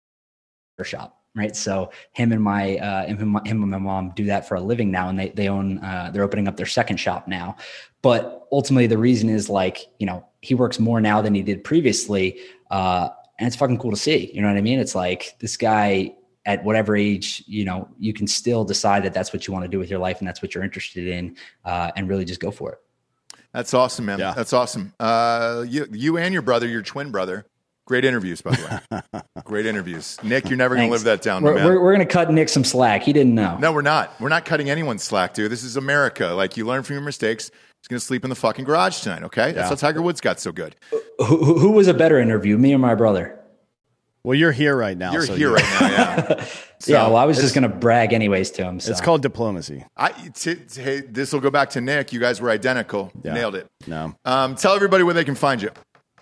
S8: a shop. Right. So him and my, uh, him, him and my mom do that for a living now. And they, they own, uh, they're opening up their second shop now. But ultimately the reason is like, you know, he works more now than he did previously. Uh, and it's fucking cool to see, you know what I mean? It's like this guy at whatever age, you know, you can still decide that that's what you want to do with your life and that's what you're interested in, uh, and really just go for it.
S1: That's awesome, man. Yeah. That's awesome. Uh, you, you and your brother, your twin brother, great interviews, by the way. Great interviews. Nick, you're never going to live that down,
S8: we're,
S1: man.
S8: We're, we're going to cut Nick some slack. He didn't know.
S1: No, we're not. We're not cutting anyone slack, dude. This is America. Like, you learn from your mistakes. He's going to sleep in the fucking garage tonight, okay? That's yeah. how Tiger Woods got so good.
S8: Who, who was a better interview, me or my brother?
S7: Well, you're here right now.
S1: You're
S7: so
S1: here
S7: you're...
S1: right now, yeah.
S8: So yeah, well, I was just going to brag anyways to him. So.
S7: It's called diplomacy.
S1: I, t- t- hey, this will go back to Nick. You guys were identical.
S7: Yeah.
S1: Nailed it.
S7: No.
S1: Um, tell everybody where they can find you.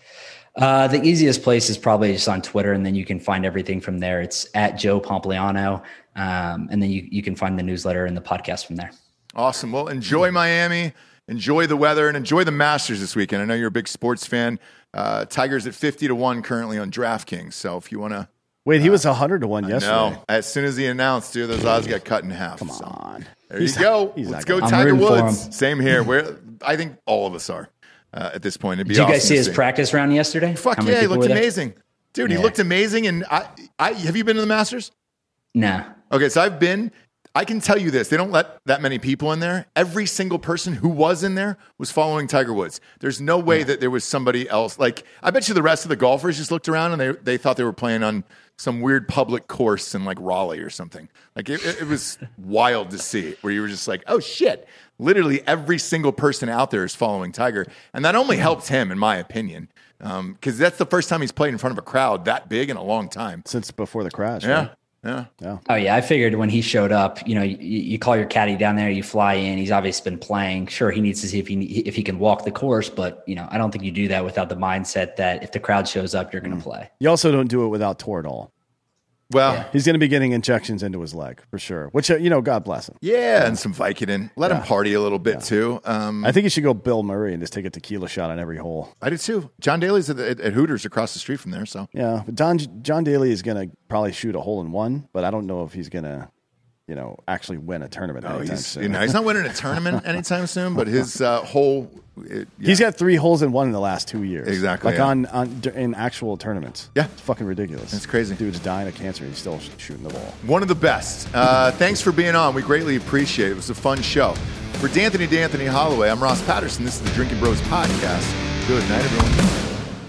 S8: Uh, the easiest place is probably just on Twitter, and then you can find everything from there. It's at Joe Pompliano, um, and then you, you can find the newsletter and the podcast from there.
S1: Awesome. Well, enjoy Miami, enjoy the weather, and enjoy the Masters this weekend. I know you're a big sports fan. Uh, Tiger's at fifty to one currently on DraftKings, so if you want to...
S7: Wait, he uh, was one hundred to one yesterday.
S1: No, as soon as he announced, dude, those odds got cut in half.
S7: Come
S1: so.
S7: on.
S1: There he's you go.
S7: Not,
S1: Let's go
S8: I'm
S1: Tiger
S8: Woods.
S1: Woods. Same here. We're, I think all of us are. Uh, at this point, it'd be
S8: Did you
S1: awesome
S8: guys see his
S1: see.
S8: practice round yesterday?
S1: Fuck yeah, he looked amazing, dude.
S8: Yeah.
S1: He looked amazing. And I, I, have you been to the Masters?
S8: No.
S1: Okay, so I've been. I can tell you this: they don't let that many people in there. Every single person who was in there was following Tiger Woods. There's no way yeah. that there was somebody else. Like, I bet you the rest of the golfers just looked around and they they thought they were playing on some weird public course in like Raleigh or something. Like it, it was wild to see, where you were just like, oh shit. Literally every single person out there is following Tiger. And that only helps him, in my opinion, because um, that's the first time he's played in front of a crowd that big in a long time.
S7: Since before the crash.
S1: Yeah.
S7: Right?
S1: Yeah.
S7: Yeah.
S8: Oh, yeah. I figured when he showed up, you know, you, you call your caddy down there, you fly in. He's obviously been playing. Sure, he needs to see if he if he can walk the course. But, you know, I don't think you do that without the mindset that if the crowd shows up, you're going to mm. play.
S7: You also don't do it without Toradol.
S1: Well,
S8: yeah.
S7: he's going to be getting injections into his leg for sure, which, you know, God bless him.
S1: Yeah, and some Vicodin. Let yeah. him party a little bit, yeah. too. Um,
S7: I think you should go Bill Murray and just take a tequila shot on every hole.
S1: I do, too. John Daly's at, at, at Hooters across the street from there. So
S7: yeah, but John, John Daly is going to probably shoot a hole in one, but I don't know if he's going to you know, actually win a tournament
S1: Oh,
S7: anytime
S1: he's,
S7: soon.
S1: you know, he's not winning a tournament anytime soon, but his uh, whole it, yeah.
S7: He's got three holes in one in the last two years.
S1: Exactly,
S7: like
S1: yeah.
S7: on, on in actual tournaments.
S1: Yeah,
S7: it's fucking ridiculous.
S1: It's crazy.
S7: Dude's dying of cancer. And he's still shooting the ball.
S1: One of the best. Uh, thanks for being on. We greatly appreciate it. It was a fun show. For D'Anthony D'Anthony Holloway, I'm Ross Patterson. This is the Drinking Bros Podcast. Good night, everyone.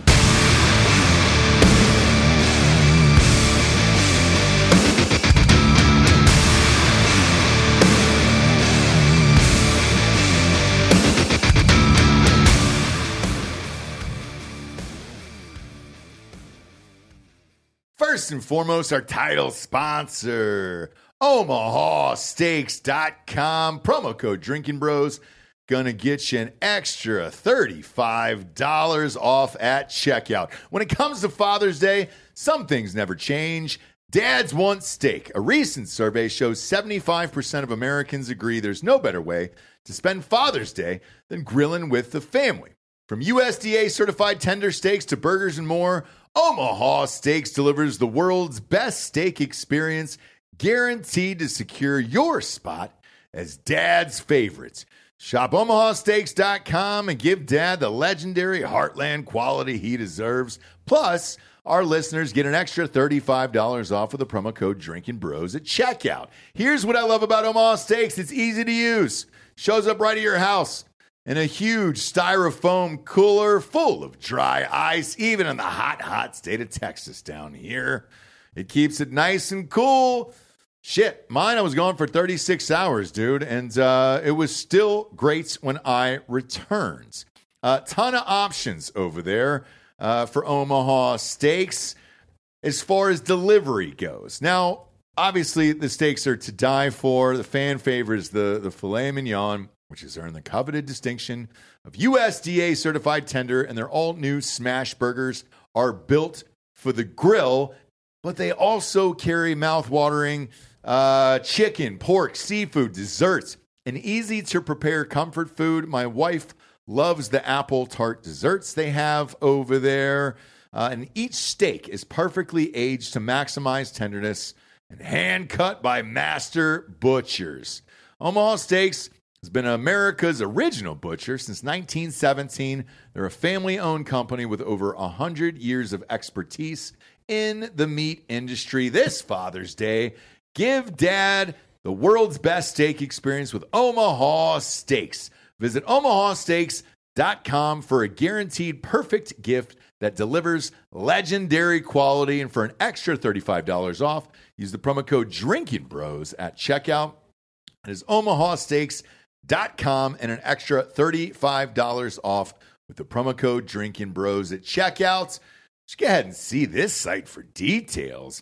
S1: First and foremost, our title sponsor, Omaha Steaks dot com. Promo code Drinking Bros. Gonna get you an extra thirty-five dollars off at checkout. When it comes to Father's Day, some things never change. Dads want steak. A recent survey shows seventy-five percent of Americans agree there's no better way to spend Father's Day than grilling with the family. From U S D A-certified tender steaks to burgers and more, Omaha Steaks delivers the world's best steak experience, guaranteed to secure your spot as Dad's favorites. Shop Omaha Steaks dot com and give Dad the legendary Heartland quality he deserves. Plus, our listeners get an extra thirty-five dollars off with the promo code Drinking Bros at checkout. Here's what I love about Omaha Steaks. It's easy to use. Shows up right at your house in a huge styrofoam cooler full of dry ice, even in the hot, hot state of Texas down here. It keeps it nice and cool. Shit, mine I was gone for thirty-six hours, dude, and uh, it was still great when I returned. A uh, ton of options over there uh, for Omaha Steaks as far as delivery goes. Now, obviously, the steaks are to die for. The fan favorite is the, the filet mignon, which has earned the coveted distinction of U S D A-certified tender, and their all-new smash burgers are built for the grill, but they also carry mouth-watering uh, chicken, pork, seafood, desserts, and easy-to-prepare comfort food. My wife loves the apple tart desserts they have over there, uh, and each steak is perfectly aged to maximize tenderness and hand-cut by master butchers. Omaha Steaks has been America's original butcher since nineteen seventeen. They're a family-owned company with over one hundred years of expertise in the meat industry. This Father's Day, give Dad the world's best steak experience with Omaha Steaks. Visit Omaha Steaks dot com for a guaranteed perfect gift that delivers legendary quality. And for an extra thirty-five dollars off, use the promo code Drinking Bros at checkout. It is Omaha Steaks dot com and an extra thirty-five dollars off with the promo code Drinking Bros at checkout. Just go ahead and see this site for details.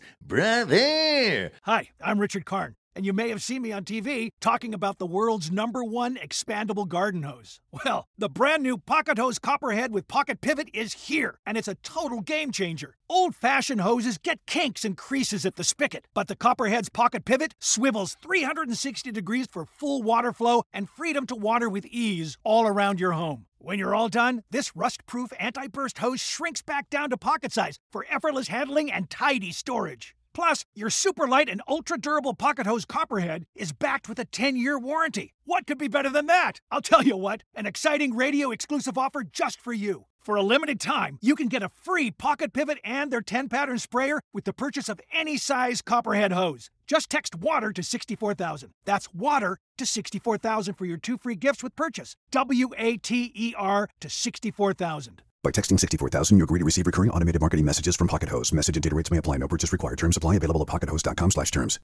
S1: Brother!
S5: Hi, I'm Richard Karn, and you may have seen me on T V talking about the world's number one expandable garden hose. Well, the brand new Pocket Hose Copperhead with Pocket Pivot is here, and it's a total game changer. Old-fashioned hoses get kinks and creases at the spigot, but the Copperhead's Pocket Pivot swivels three hundred sixty degrees for full water flow and freedom to water with ease all around your home. When you're all done, this rust-proof anti-burst hose shrinks back down to pocket size for effortless handling and tidy storage. Plus, your super light and ultra-durable Pocket Hose Copperhead is backed with a ten-year warranty. What could be better than that? I'll tell you what, an exciting radio-exclusive offer just for you. For a limited time, you can get a free Pocket Pivot and their ten-pattern sprayer with the purchase of any size Copperhead hose. Just text WATER to sixty-four thousand. That's WATER to sixty-four thousand for your two free gifts with purchase. W A T E R to sixty-four thousand.
S6: By texting sixty-four thousand, you agree to receive recurring automated marketing messages from Pocket Hose. Message and data rates may apply. No purchase required. Terms apply. Available at pocket hose dot com slash terms.